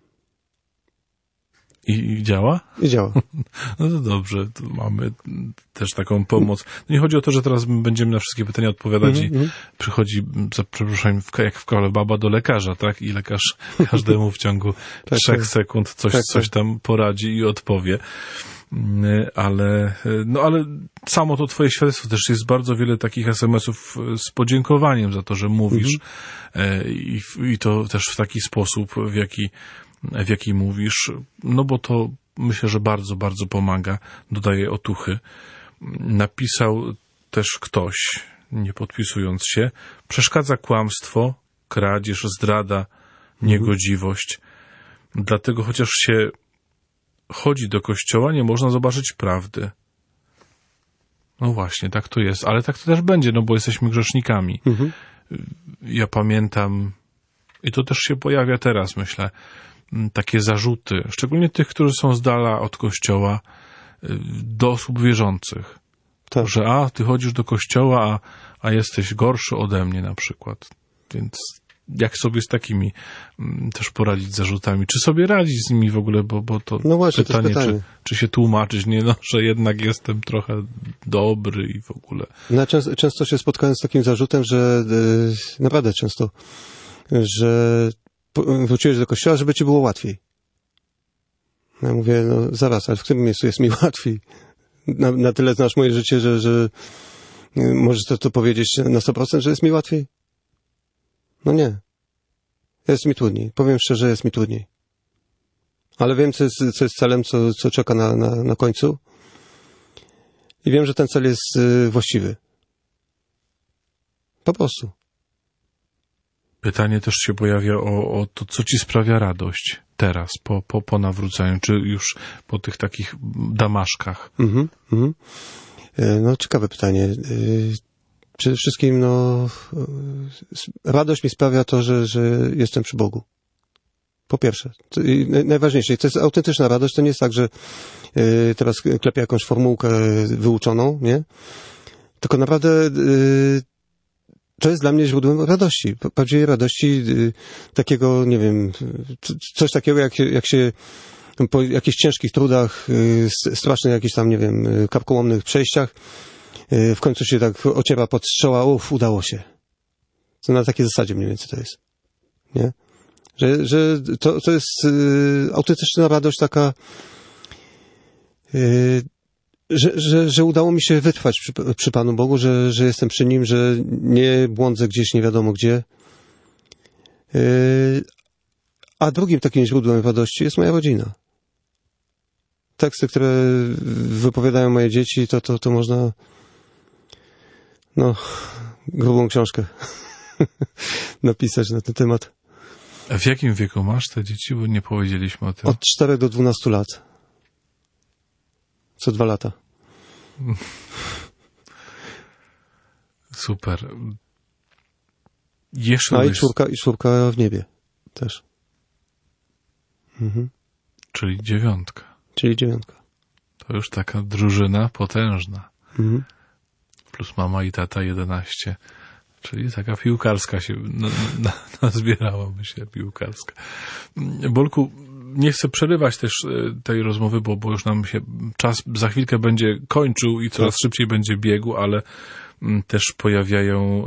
I działa? I działa. No to dobrze, to mamy też taką pomoc. No nie chodzi o to, że teraz będziemy na wszystkie pytania odpowiadać i przychodzi, za przeproszeniem, jak w kole baba do lekarza, tak? I lekarz każdemu w ciągu 3 sekund coś tam poradzi i odpowie. Ale samo to twoje świadectwo też jest bardzo wiele takich SMS-ów z podziękowaniem za to, że mówisz i to też w taki sposób, w jaki mówisz, no bo to myślę, że bardzo, bardzo pomaga, dodaje otuchy. Napisał też ktoś, nie podpisując się, przeszkadza kłamstwo, kradzież, zdrada, niegodziwość. Dlatego chociaż się chodzi do kościoła, nie można zobaczyć prawdy. No właśnie, tak to jest, ale tak to też będzie, no bo jesteśmy grzesznikami. Ja pamiętam, i to też się pojawia teraz, myślę, takie zarzuty, szczególnie tych, którzy są z dala od kościoła, do osób wierzących. Tak. Że ty chodzisz do kościoła, a jesteś gorszy ode mnie na przykład. Więc jak sobie z takimi też poradzić z zarzutami? Czy sobie radzić z nimi w ogóle, bo to no właśnie, pytanie, to jest czy się tłumaczyć, nie, no, że jednak jestem trochę dobry i w ogóle. No, często się spotkałem z takim zarzutem, że naprawdę często, że wróciłeś do kościoła, żeby ci było łatwiej. Ja mówię, no zaraz, ale w którym miejscu jest mi łatwiej? Na tyle znasz moje życie, że możesz to powiedzieć na 100%, że jest mi łatwiej? No nie. Jest mi trudniej. Powiem szczerze, jest mi trudniej. Ale wiem, co jest celem, co czeka na końcu. I wiem, że ten cel jest właściwy. Po prostu. Pytanie też się pojawia o to, co ci sprawia radość teraz, po nawróceniu, czy już po tych takich damaszkach. No, ciekawe pytanie. Przede wszystkim, radość mi sprawia to, że jestem przy Bogu. Po pierwsze. Najważniejsze. To jest autentyczna radość. To nie jest tak, że teraz klepię jakąś formułkę wyuczoną, nie? Tylko naprawdę to jest dla mnie źródłem radości. Prawdziwej radości takiego, nie wiem, coś takiego, jak się po jakichś ciężkich trudach, strasznych jakichś tam, nie wiem, karkołomnych przejściach, w końcu się tak ociera pod strzała, udało się. To na takiej zasadzie mniej więcej to jest. Nie? Że to jest autentyczna radość taka, że udało mi się wytrwać przy Panu Bogu, że jestem przy Nim, że nie błądzę gdzieś nie wiadomo gdzie. A drugim takim źródłem radości jest moja rodzina. Teksty, które wypowiadają moje dzieci, to można grubą książkę napisać na ten temat. A w jakim wieku masz te dzieci? Bo nie powiedzieliśmy o tym. Od 4 do 12 lat. Co 2 lata. Super. Jeszcze i czwórka w niebie też. Czyli 9. Czyli 9. To już taka drużyna potężna. Plus mama i tata 11. Czyli taka piłkarska się nazbierałaby się piłkarska. Bolku, nie chcę przerywać też tej rozmowy, bo już nam się czas za chwilkę będzie kończył i coraz szybciej będzie biegł, ale też pojawiają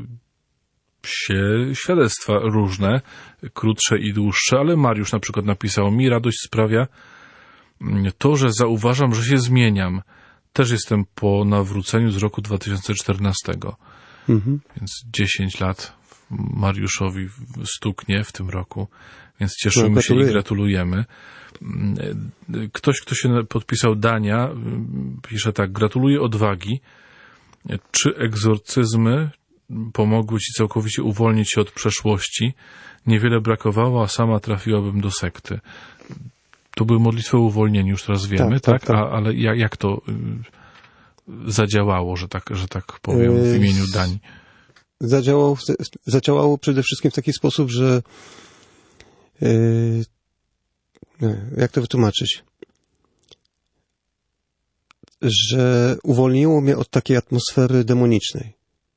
się świadectwa różne, krótsze i dłuższe, ale Mariusz na przykład napisał: mi radość sprawia to, że zauważam, że się zmieniam. Też jestem po nawróceniu z roku 2014. Więc 10 lat Mariuszowi stuknie w tym roku, więc cieszymy się i gratulujemy. Ktoś, kto się podpisał, Dania, pisze tak: gratuluję odwagi. Czy egzorcyzmy pomogły ci całkowicie uwolnić się od przeszłości? Niewiele brakowało, a sama trafiłabym do sekty. To były modlitwy o uwolnienie, już teraz wiemy, tak? Tak. Ale jak to zadziałało, że tak powiem, w imieniu Danii? Zadziałało przede wszystkim w taki sposób, że jak to wytłumaczyć? Że uwolniło mnie od takiej atmosfery demonicznej.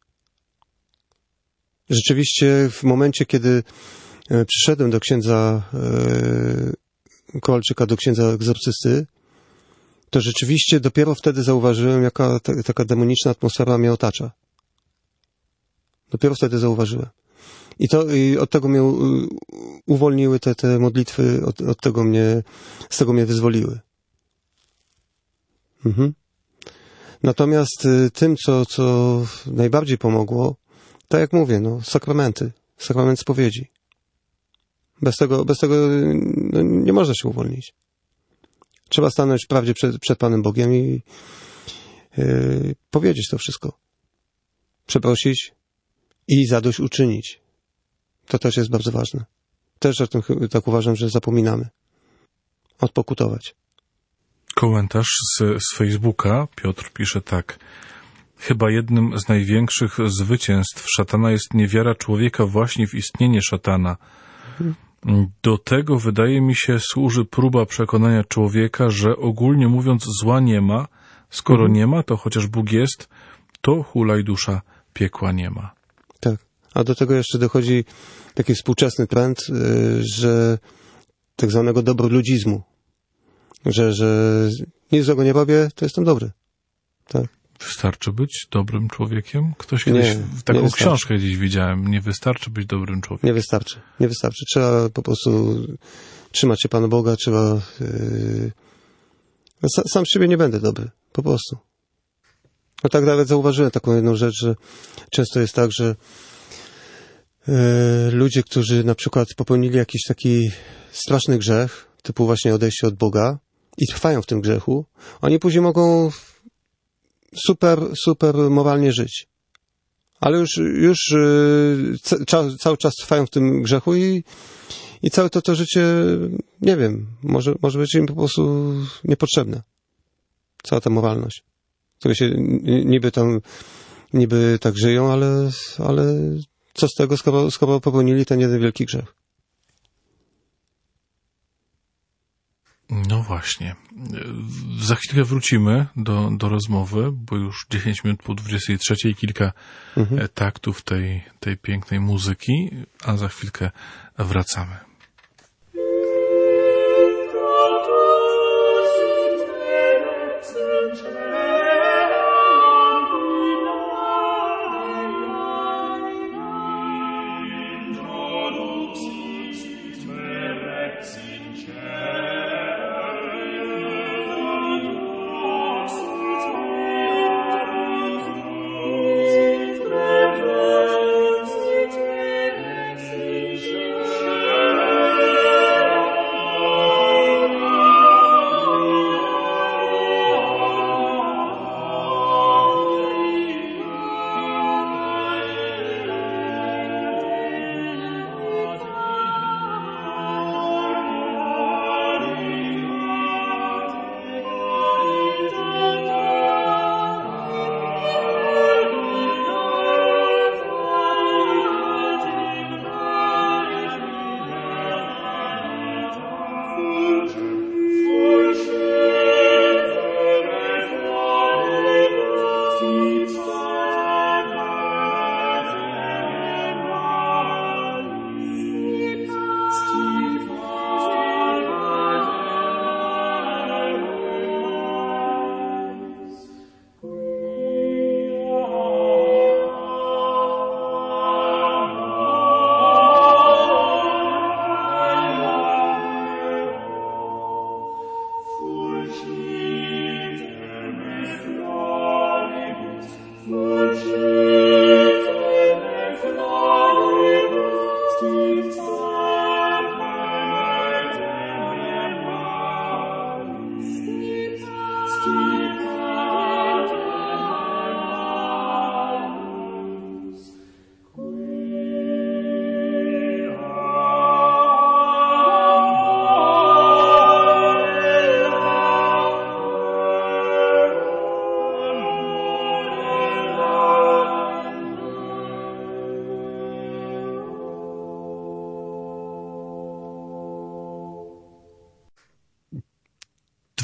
Rzeczywiście w momencie, kiedy przyszedłem do księdza Kowalczyka, do księdza egzorcysty, to rzeczywiście dopiero wtedy zauważyłem, jaka taka demoniczna atmosfera mnie otacza. Dopiero wtedy zauważyłem. I od tego mnie uwolniły te modlitwy, z tego mnie wyzwoliły. Natomiast tym, co najbardziej pomogło, tak jak mówię, sakrament spowiedzi. Bez tego nie można się uwolnić. Trzeba stanąć w prawdzie przed Panem Bogiem i powiedzieć to wszystko. Przeprosić i zadośćuczynić. To też jest bardzo ważne. Też o tym tak uważam, że zapominamy. Odpokutować. Komentarz z Facebooka. Piotr pisze tak. Chyba jednym z największych zwycięstw szatana jest niewiara człowieka właśnie w istnienie szatana. Do tego, wydaje mi się, służy próba przekonania człowieka, że ogólnie mówiąc zła nie ma. Skoro nie ma, to chociaż Bóg jest, to hulaj dusza, piekła nie ma. Tak. A do tego jeszcze dochodzi taki współczesny trend, że tak zwanego dobroludzizmu. Że nic złego nie robię, to jestem dobry. Tak. Wystarczy być dobrym człowiekiem? Ktoś kiedyś, taką książkę gdzieś widziałem, nie wystarczy być dobrym człowiekiem. Nie wystarczy. Trzeba po prostu trzymać się Pana Boga, trzeba... Sam z siebie nie będę dobry, po prostu. No tak nawet zauważyłem taką jedną rzecz, że często jest tak, że ludzie, którzy na przykład popełnili jakiś taki straszny grzech, typu właśnie odejście od Boga i trwają w tym grzechu, oni później mogą super moralnie żyć. Ale już cały czas trwają w tym grzechu i całe to życie, nie wiem, może być im po prostu niepotrzebne. Cała ta moralność. Które się niby tak żyją, ale co z tego, skoro popełnili ten jeden wielki grzech? No właśnie. Za chwilkę wrócimy do rozmowy, bo już 10 minut po 23 kilka taktów tej pięknej muzyki, a za chwilkę wracamy. Thank you.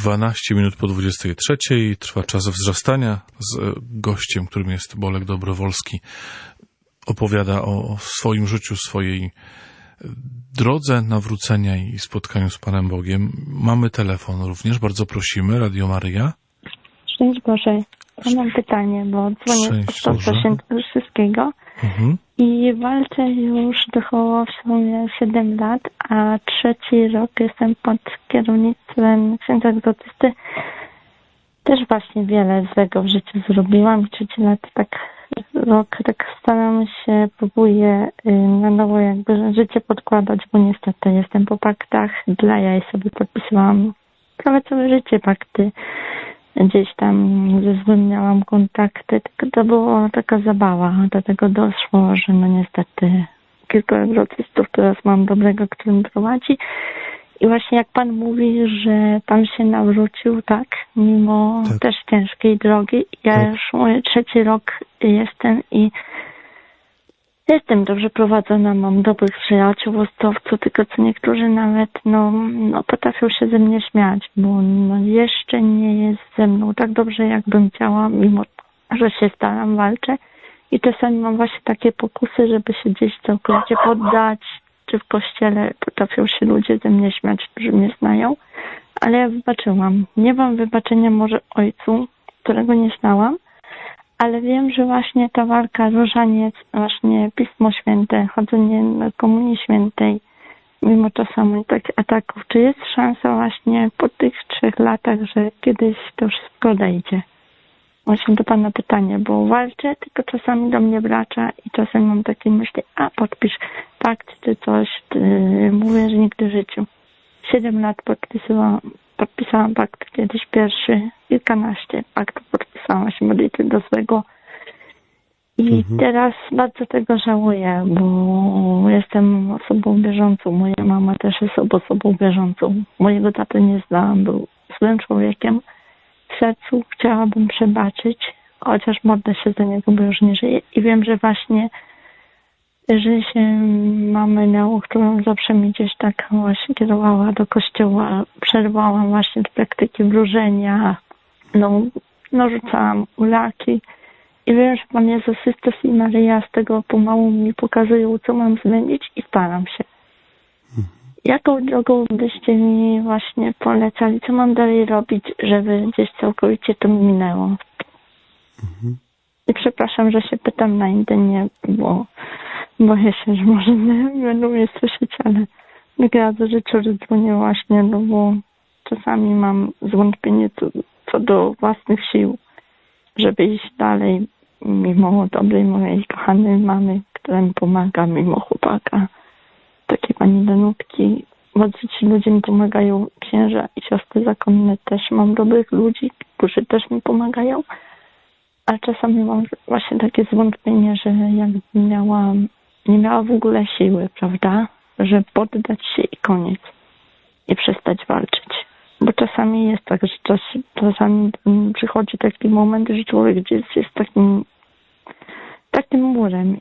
12 minut po 23. Trwa czas wzrastania z gościem, którym jest Bolek Dobrowolski. Opowiada o swoim życiu, swojej drodze nawrócenia i spotkaniu z Panem Bogiem. Mamy telefon również, bardzo prosimy, Radio Maryja. Szczęść Boże. Ja mam pytanie, bo dzwonię z Ostrowca Świętokrzyskiego i walczę już około w sumie 7 lat, a 3 rok jestem pod kierownictwem księdza egzorcysty. Też właśnie wiele złego w życiu zrobiłam. 3 lat, rok staram się, próbuję na nowo jakby życie podkładać, bo niestety jestem po paktach. Dla jaj sobie podpisywałam prawie całe życie pakty. Gdzieś tam ze złym miałam kontakty, tylko to była taka zabawa. Do tego doszło, że no niestety kilku egzorcystów teraz mam dobrego, który mi prowadzi. I właśnie jak Pan mówi, że Pan się nawrócił, tak, mimo też ciężkiej drogi. Ja już mój 3 rok jestem i jestem dobrze prowadzona, mam dobrych przyjaciół w Ostrowcu, tylko co niektórzy nawet no potrafią się ze mnie śmiać, bo jeszcze nie jest ze mną tak dobrze, jakbym chciała, mimo że się staram, walczę. I czasami mam właśnie takie pokusy, żeby się gdzieś całkowicie poddać, czy w kościele potrafią się ludzie ze mnie śmiać, którzy mnie znają, ale ja wybaczyłam. Nie mam wybaczenia może ojcu, którego nie znałam, ale wiem, że właśnie ta walka, różaniec, właśnie Pismo Święte, chodzenie na Komunii Świętej, mimo czasami takich ataków, czy jest szansa właśnie po tych 3 latach, że kiedyś to wszystko odejdzie? Właśnie do Pana pytanie, bo walczę, tylko czasami do mnie wracza i czasem mam takie myśli, podpisz pakt czy coś, mówię, że nigdy w życiu. 7 lat podpisałam pakt kiedyś pierwszy, kilkanaście paktów podpisałam się modlitwy do złego i teraz bardzo tego żałuję, bo jestem osobą wierzącą, moja mama też jest osobą wierzącą. Mojego taty nie znałam, był złym człowiekiem. W sercu chciałabym przebaczyć, chociaż modlę się za niego, bo już nie żyje. I wiem, że właśnie że się mamy miało, którą zawsze mi gdzieś tak właśnie kierowała do kościoła, przerwałam właśnie do praktyki wróżenia, rzucałam ulaki. I wiem, że Pan Jezus Chrystus i Maryja z tego pomału mi pokazują, co mam zmienić i staram się. Jaką drogą byście mi właśnie polecali? Co mam dalej robić, żeby gdzieś całkowicie to mi minęło? I przepraszam, że się pytam na intymie, bo boję się, że może nie będą mnie słyszeć, ale bardzo życzę, że dzwonię właśnie, bo czasami mam zwątpienie co do własnych sił, żeby iść dalej, mimo dobrej mojej kochanej mamy, która mi pomaga, mimo chłopaka. Takie pani Danutki, bardzo ci ludzie mi pomagają, księża i siostry zakonne też. Mam dobrych ludzi, którzy też mi pomagają, ale czasami mam właśnie takie zwątpienie, że jakbym nie miała w ogóle siły, prawda, że poddać się i koniec. I przestać walczyć. Bo czasami jest tak, że czasami przychodzi taki moment, że człowiek gdzieś jest takim murem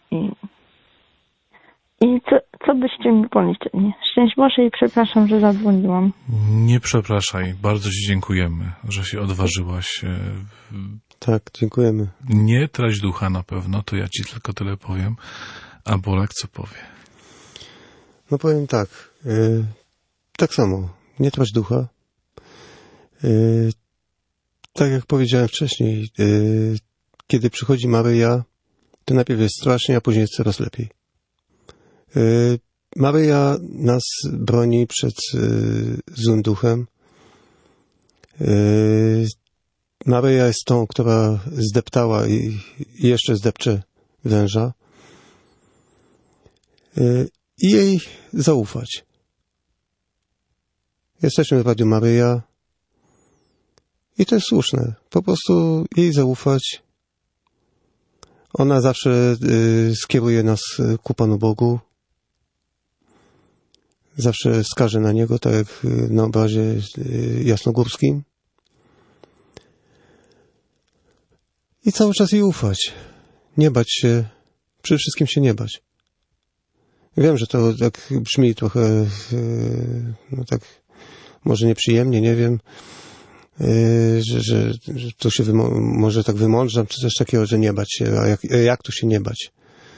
i co byście mi poleczyli? Szczęść Boże i przepraszam, że zadzwoniłam. Nie przepraszaj. Bardzo Ci dziękujemy, że się odważyłaś. Tak, dziękujemy. Nie trać ducha na pewno, to ja Ci tylko tyle powiem. A Bolek co powie? No powiem tak. Tak samo. Nie trać ducha. Tak jak powiedziałem wcześniej, kiedy przychodzi Maryja, to najpierw jest strasznie, a później jest coraz lepiej. Maryja nas broni przed złym duchem. Maryja jest tą, która zdeptała i jeszcze zdepcze węża. I jej zaufać. Jesteśmy w Radiu Maryja i to jest słuszne. Po prostu jej zaufać. Ona zawsze skieruje nas ku Panu Bogu. Zawsze wskaże na Niego, tak jak na obrazie jasnogórskim. I cały czas jej ufać. Nie bać się. Przede wszystkim się nie bać. Wiem, że to tak brzmi trochę, tak może nieprzyjemnie, nie wiem, że to się może tak wymądrzam, czy coś takiego, że nie bać się. A jak tu się nie bać?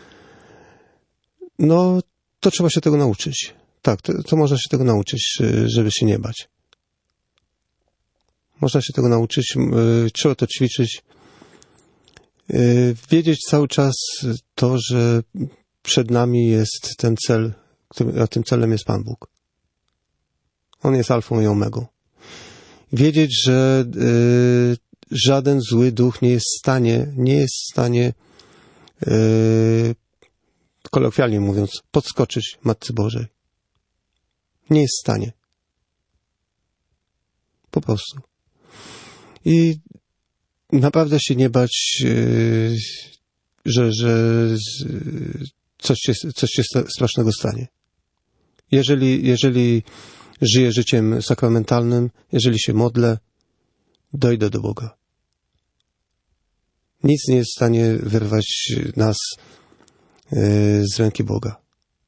No, to trzeba się tego nauczyć. Tak, to można się tego nauczyć, żeby się nie bać. Można się tego nauczyć, trzeba to ćwiczyć. Wiedzieć cały czas to, że przed nami jest ten cel, a tym celem jest Pan Bóg. On jest alfą i omegą. Wiedzieć, że żaden zły duch nie jest w stanie, kolokwialnie mówiąc, podskoczyć Matce Bożej. Nie jest w stanie. Po prostu. I naprawdę się nie bać, że coś się strasznego stanie. Jeżeli żyję życiem sakramentalnym, jeżeli się modlę, dojdę do Boga. Nic nie jest w stanie wyrwać nas z ręki Boga.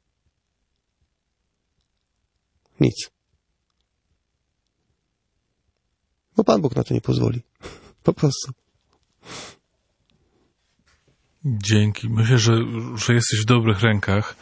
Nic. Bo Pan Bóg na to nie pozwoli. Po prostu. Dzięki. Myślę, że jesteś w dobrych rękach.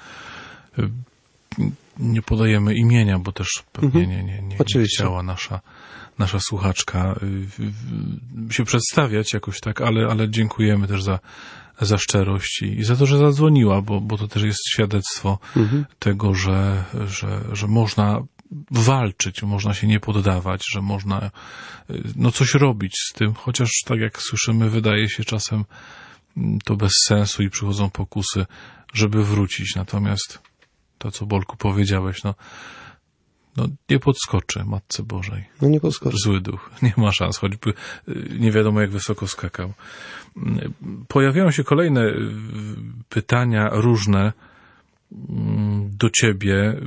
Nie podajemy imienia, bo też pewnie nie chciała nasza słuchaczka się przedstawiać jakoś tak, ale dziękujemy też za szczerość i za to, że zadzwoniła, bo to też jest świadectwo tego, że można walczyć, można się nie poddawać, że można coś robić z tym, chociaż tak jak słyszymy, wydaje się czasem to bez sensu i przychodzą pokusy, żeby wrócić. Natomiast to, co Bolku powiedziałeś, nie podskoczy Matce Bożej. No nie podskoczy. Zły duch. Nie ma szans, choćby nie wiadomo jak wysoko skakał. Pojawiają się kolejne pytania różne do ciebie.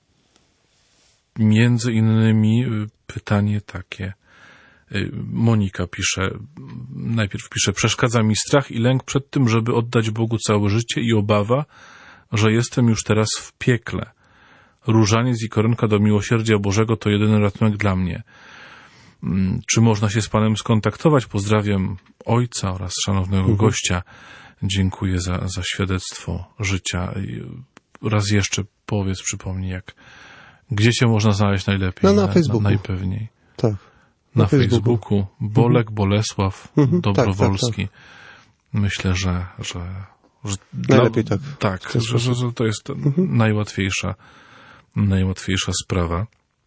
Między innymi pytanie takie. Monika najpierw pisze, przeszkadza mi strach i lęk przed tym, żeby oddać Bogu całe życie i obawa, że jestem już teraz w piekle. Różaniec i koronka do miłosierdzia Bożego to jedyny ratunek dla mnie. Czy można się z Panem skontaktować? Pozdrawiam ojca oraz szanownego gościa. Dziękuję za świadectwo życia. I raz jeszcze przypomnij, gdzie cię można znaleźć najlepiej? Na Facebooku. Najpewniej. Tak. Na Facebooku. Bolek Bolesław Dobrowolski. Tak. Myślę, że najlepiej tak. Tak, że to jest najłatwiejsza sprawa.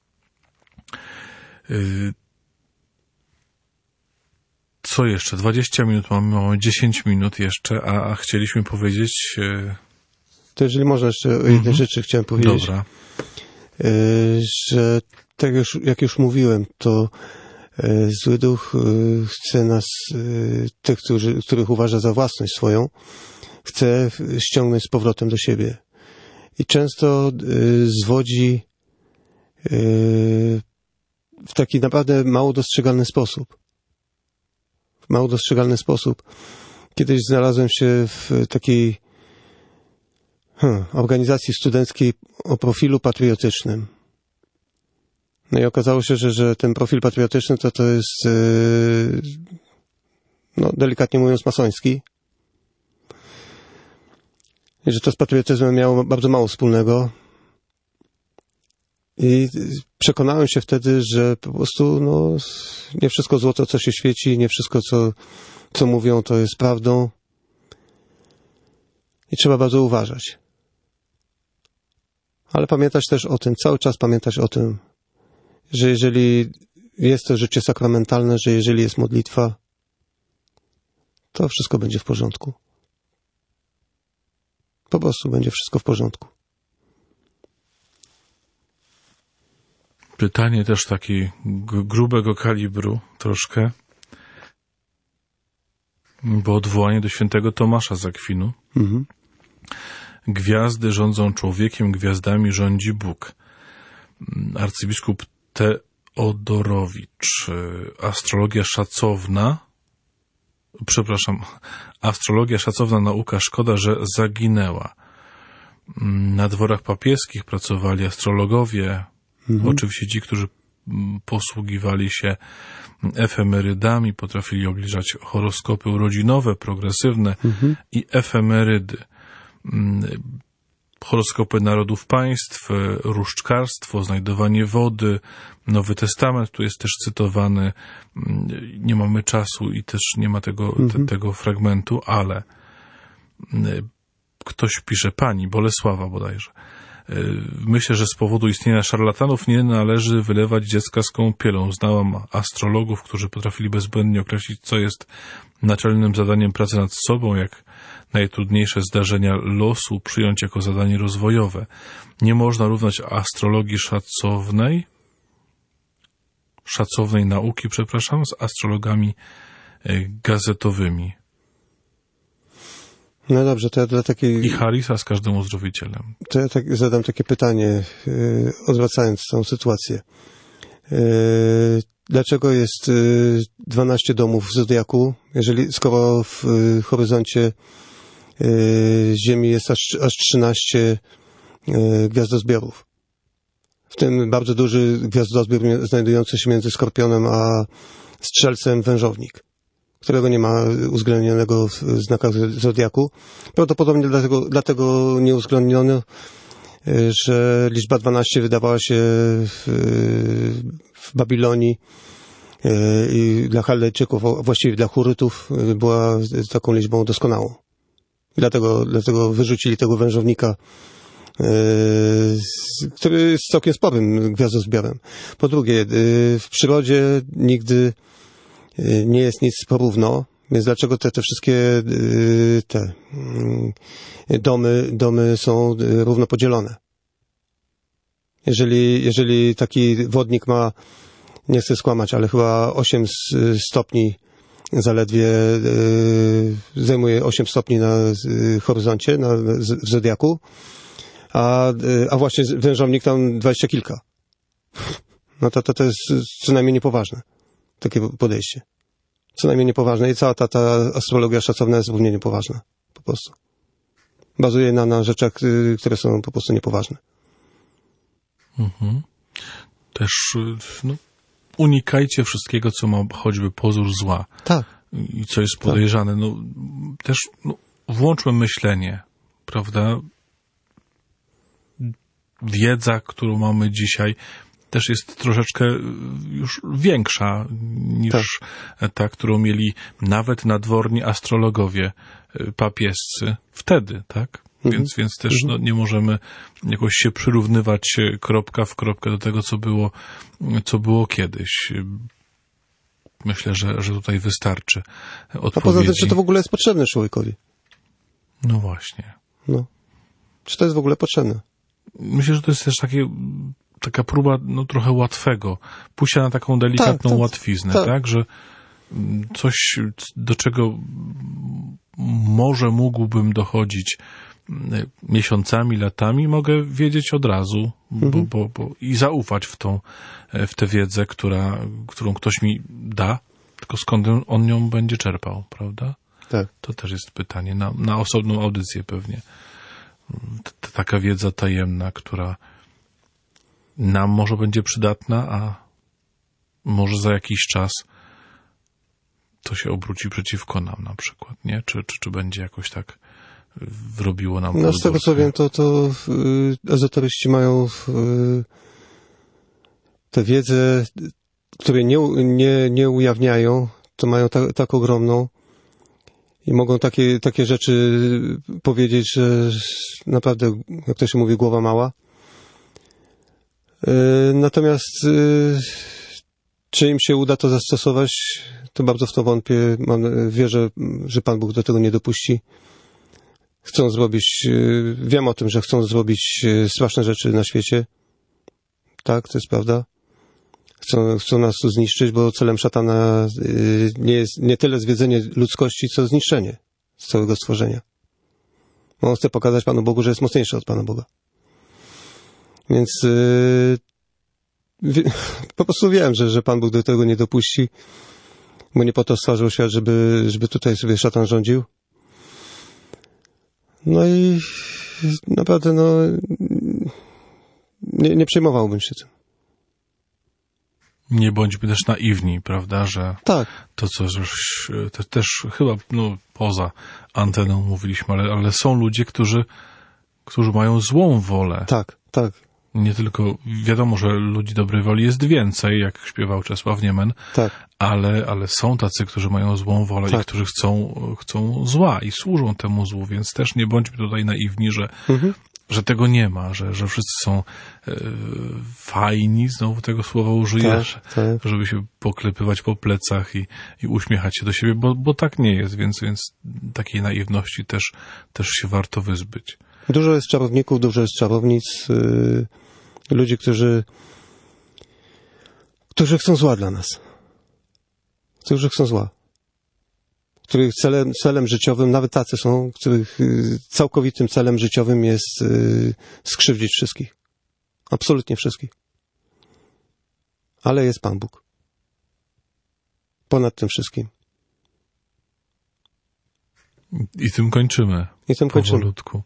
Co jeszcze? 20 minut mamy 10 minut jeszcze, a chcieliśmy powiedzieć... To jeżeli można jeszcze o jednej rzeczy chciałem powiedzieć. Dobra. Że tak jak już mówiłem, to zły duch chce nas, tych, których uważa za własność swoją, chce ściągnąć z powrotem do siebie. I często zwodzi w taki naprawdę mało dostrzegalny sposób. Kiedyś znalazłem się w takiej organizacji studenckiej o profilu patriotycznym. No i okazało się, że ten profil patriotyczny to jest, delikatnie mówiąc, masoński. I że to z patriotyzmem miało bardzo mało wspólnego. I przekonałem się wtedy, że po prostu nie wszystko złoto, co się świeci, nie wszystko, co mówią, to jest prawdą. I trzeba bardzo uważać. Ale pamiętać też o tym, cały czas pamiętać o tym, że jeżeli jest to życie sakramentalne, że jeżeli jest modlitwa, to wszystko będzie w porządku. Po prostu będzie wszystko w porządku. Pytanie też takie grubego kalibru troszkę, bo odwołanie do świętego Tomasza z Akwinu. Gwiazdy rządzą człowiekiem, gwiazdami rządzi Bóg. Arcybiskup Teodorowicz. Astrologia szacowna nauka, szkoda, że zaginęła. Na dworach papieskich pracowali astrologowie, oczywiście ci, którzy posługiwali się efemerydami, potrafili obliczać horoskopy urodzinowe, progresywne i efemerydy. Horoskopy narodów państw, różdżkarstwo, znajdowanie wody, Nowy Testament, tu jest też cytowany, nie mamy czasu i też nie ma tego fragmentu, ale ktoś pisze, pani Bolesława bodajże, myślę, że z powodu istnienia szarlatanów nie należy wylewać dziecka z kąpielą. Znałam astrologów, którzy potrafili bezbłędnie określić, co jest naczelnym zadaniem pracy nad sobą, jak najtrudniejsze zdarzenia losu przyjąć jako zadanie rozwojowe. Nie można równać astrologii szacownej nauki, z astrologami gazetowymi. No dobrze, to ja dla takiej... I Harisa z każdym uzdrowicielem. To ja zadam takie pytanie, odwracając tą sytuację. Dlaczego jest 12 domów w Zodiaku, skoro w horyzoncie Ziemi jest aż 13 gwiazdozbiorów? W tym bardzo duży gwiazdozbiór znajdujący się między Skorpionem a Strzelcem, Wężownik, którego nie ma uwzględnionego w znakach Zodiaku. Prawdopodobnie dlatego nie uwzględniono, że liczba 12 wydawała się w Babilonii i dla Chaldejczyków, a właściwie dla Hurytów, była taką liczbą doskonałą. Dlatego wyrzucili tego wężownika, który jest całkiem sporym gwiazdozbiorem. Po drugie, w przyrodzie nigdy nie jest nic porówno, więc dlaczego te wszystkie domy są równo podzielone? Jeżeli taki wodnik ma, nie chcę skłamać, ale chyba 8 stopni zaledwie, zajmuje 8 stopni na horyzoncie, w Zodiaku, a właśnie wężownik tam 20 kilka. No to jest co najmniej niepoważne, takie podejście. Co najmniej niepoważne i cała ta astrologia szacowna jest równie niepoważna, po prostu. Bazuje na rzeczach, które są po prostu niepoważne. Też unikajcie wszystkiego, co ma choćby pozór zła. Tak. I co jest podejrzane. Też włączmy myślenie, prawda? Wiedza, którą mamy dzisiaj, też jest troszeczkę już większa niż ta, którą mieli nawet nadworni astrologowie papiescy wtedy, tak? Więc też nie możemy jakoś się przyrównywać kropka w kropkę do tego, co było kiedyś. Myślę, że tutaj wystarczy odpowiedzi. A poza tym, czy to w ogóle jest potrzebne człowiekowi? No właśnie. Czy to jest w ogóle potrzebne? Myślę, że to jest też taka próba trochę łatwego, pójścia na taką delikatną łatwiznę, tak? Że coś, do czego może mógłbym dochodzić miesiącami, latami, mogę wiedzieć od razu, i zaufać w tę wiedzę, którą ktoś mi da, tylko skąd on ją będzie czerpał, prawda? Tak. To też jest pytanie na osobną audycję pewnie. Taka wiedza tajemna, która nam może będzie przydatna, a może za jakiś czas to się obróci przeciwko nam na przykład, nie? Czy będzie jakoś tak robiło nam z tego co wiem, to ezoteryści mają tę wiedzę, której nie ujawniają, to mają tak ogromną i mogą takie rzeczy powiedzieć, że naprawdę, jak to się mówi, głowa mała. Natomiast czy im się uda to zastosować, to bardzo w to wątpię. Wierzę, że Pan Bóg do tego nie dopuści. Chcą zrobić, wiem o tym, że chcą zrobić straszne rzeczy na świecie. Tak, to jest prawda. Chcą nas tu zniszczyć, bo celem szatana nie jest nie tyle zwiedzenie ludzkości, co zniszczenie całego stworzenia. On chce pokazać Panu Bogu, że jest mocniejszy od Pana Boga. Więc po prostu wiem, że Pan Bóg do tego nie dopuści, bo nie po to stworzył świat, żeby tutaj sobie szatan rządził. No i naprawdę nie przejmowałbym się tym. Nie bądźmy też naiwni, prawda, że tak. To, co też chyba poza anteną mówiliśmy, ale są ludzie, którzy mają złą wolę. Tak, tak. Nie tylko, wiadomo, że ludzi dobrej woli jest więcej, jak śpiewał Czesław Niemen, tak. ale są tacy, którzy mają złą wolę i którzy chcą zła i służą temu złu, więc też nie bądźmy tutaj naiwni, że tego nie ma, że wszyscy są fajni, znowu tego słowa użyję, żeby się poklepywać po plecach i uśmiechać się do siebie, bo tak nie jest, więc takiej naiwności też się warto wyzbyć. Dużo jest czarowników, dużo jest czarownic, ludzi, którzy chcą zła dla nas. Którzy chcą zła. Których celem życiowym, nawet tacy są, których całkowitym celem życiowym jest skrzywdzić wszystkich. Absolutnie wszystkich. Ale jest Pan Bóg. Ponad tym wszystkim. I tym kończymy. Powolutku.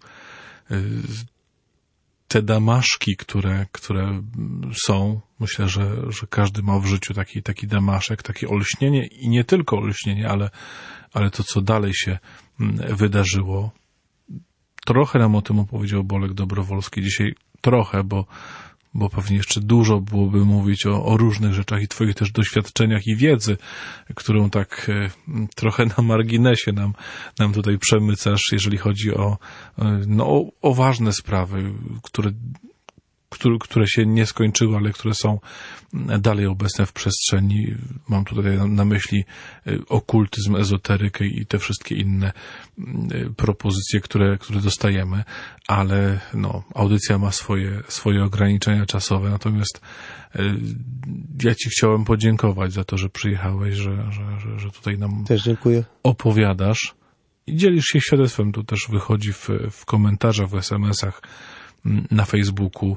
Te damaszki, które są, myślę, że każdy ma w życiu taki damaszek, takie olśnienie i nie tylko olśnienie, ale to, co dalej się wydarzyło. Trochę nam o tym opowiedział Bolek Dobrowolski dzisiaj, trochę, bo pewnie jeszcze dużo byłoby mówić o różnych rzeczach i twoich też doświadczeniach i wiedzy, którą tak trochę na marginesie nam tutaj przemycasz, jeżeli chodzi o ważne sprawy, które się nie skończyły, ale które są dalej obecne w przestrzeni. Mam tutaj na myśli okultyzm, ezoterykę i te wszystkie inne propozycje, które dostajemy, ale audycja ma swoje ograniczenia czasowe, natomiast ja ci chciałem podziękować za to, że przyjechałeś, że tutaj nam też dziękuję. Opowiadasz i dzielisz się świadectwem. Tu też wychodzi w komentarzach, w SMS-ach, na Facebooku.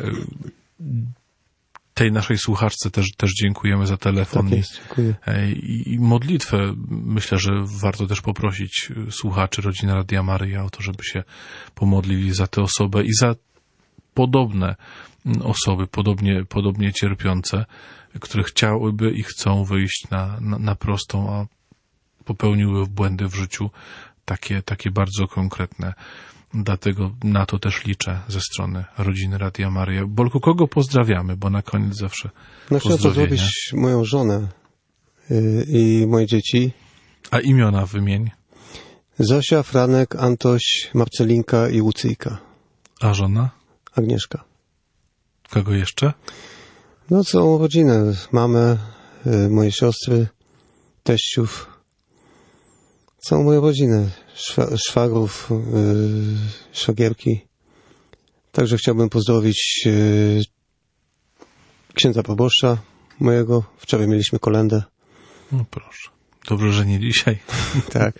Tej naszej słuchaczce też dziękujemy za telefon. Tak jest, dziękuję. I modlitwę. Myślę, że warto też poprosić słuchaczy Rodziny Radia Maryja o to, żeby się pomodlili za tę osobę i za podobne osoby, podobnie cierpiące, które chciałyby i chcą wyjść na prostą, a popełniły błędy w życiu takie bardzo konkretne. Dlatego na to też liczę ze strony Rodziny Radia Maryja. Bolku, kogo pozdrawiamy? Bo na koniec zawsze chciałem pozdrowić moją żonę i moje dzieci. A imiona wymień? Zosia, Franek, Antoś, Marcelinka i Łucyjka. A żona? Agnieszka. Kogo jeszcze? Całą rodzinę. Mamę, moje siostry, teściów. Całą moją rodzinę, szwagrów, szwagierki. Także chciałbym pozdrowić księdza proboszcza mojego. Wczoraj mieliśmy kolędę. No proszę. Dobrze, że nie dzisiaj. Tak.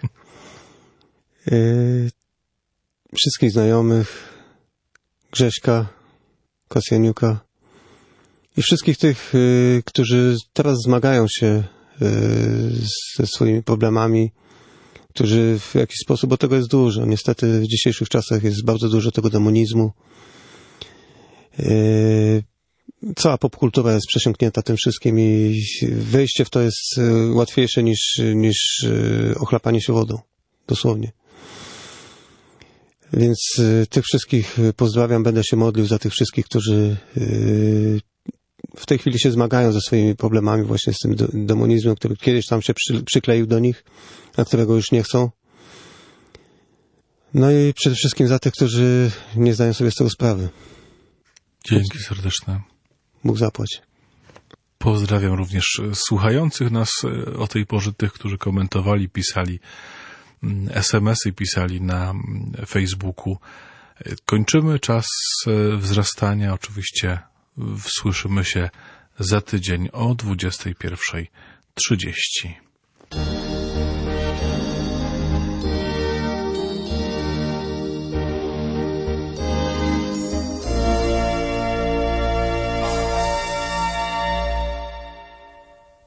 Wszystkich znajomych, Grześka, Kasjaniuka i wszystkich tych, którzy teraz zmagają się ze swoimi problemami, którzy w jakiś sposób, bo tego jest dużo. Niestety w dzisiejszych czasach jest bardzo dużo tego demonizmu. Cała popkultura jest przesiąknięta tym wszystkim i wejście w to jest łatwiejsze niż ochlapanie się wodą. Dosłownie. Więc tych wszystkich pozdrawiam, będę się modlił za tych wszystkich, którzy w tej chwili się zmagają ze swoimi problemami właśnie z tym demonizmem, który kiedyś tam się przykleił do nich, a którego już nie chcą. I przede wszystkim za tych, którzy nie zdają sobie z tego sprawy. Dzięki serdeczne. Bóg zapłać. Pozdrawiam również słuchających nas o tej porze, tych, którzy komentowali, pisali SMS-y, pisali na Facebooku. Kończymy czas wzrastania. Oczywiście słyszymy się za tydzień o 21:30.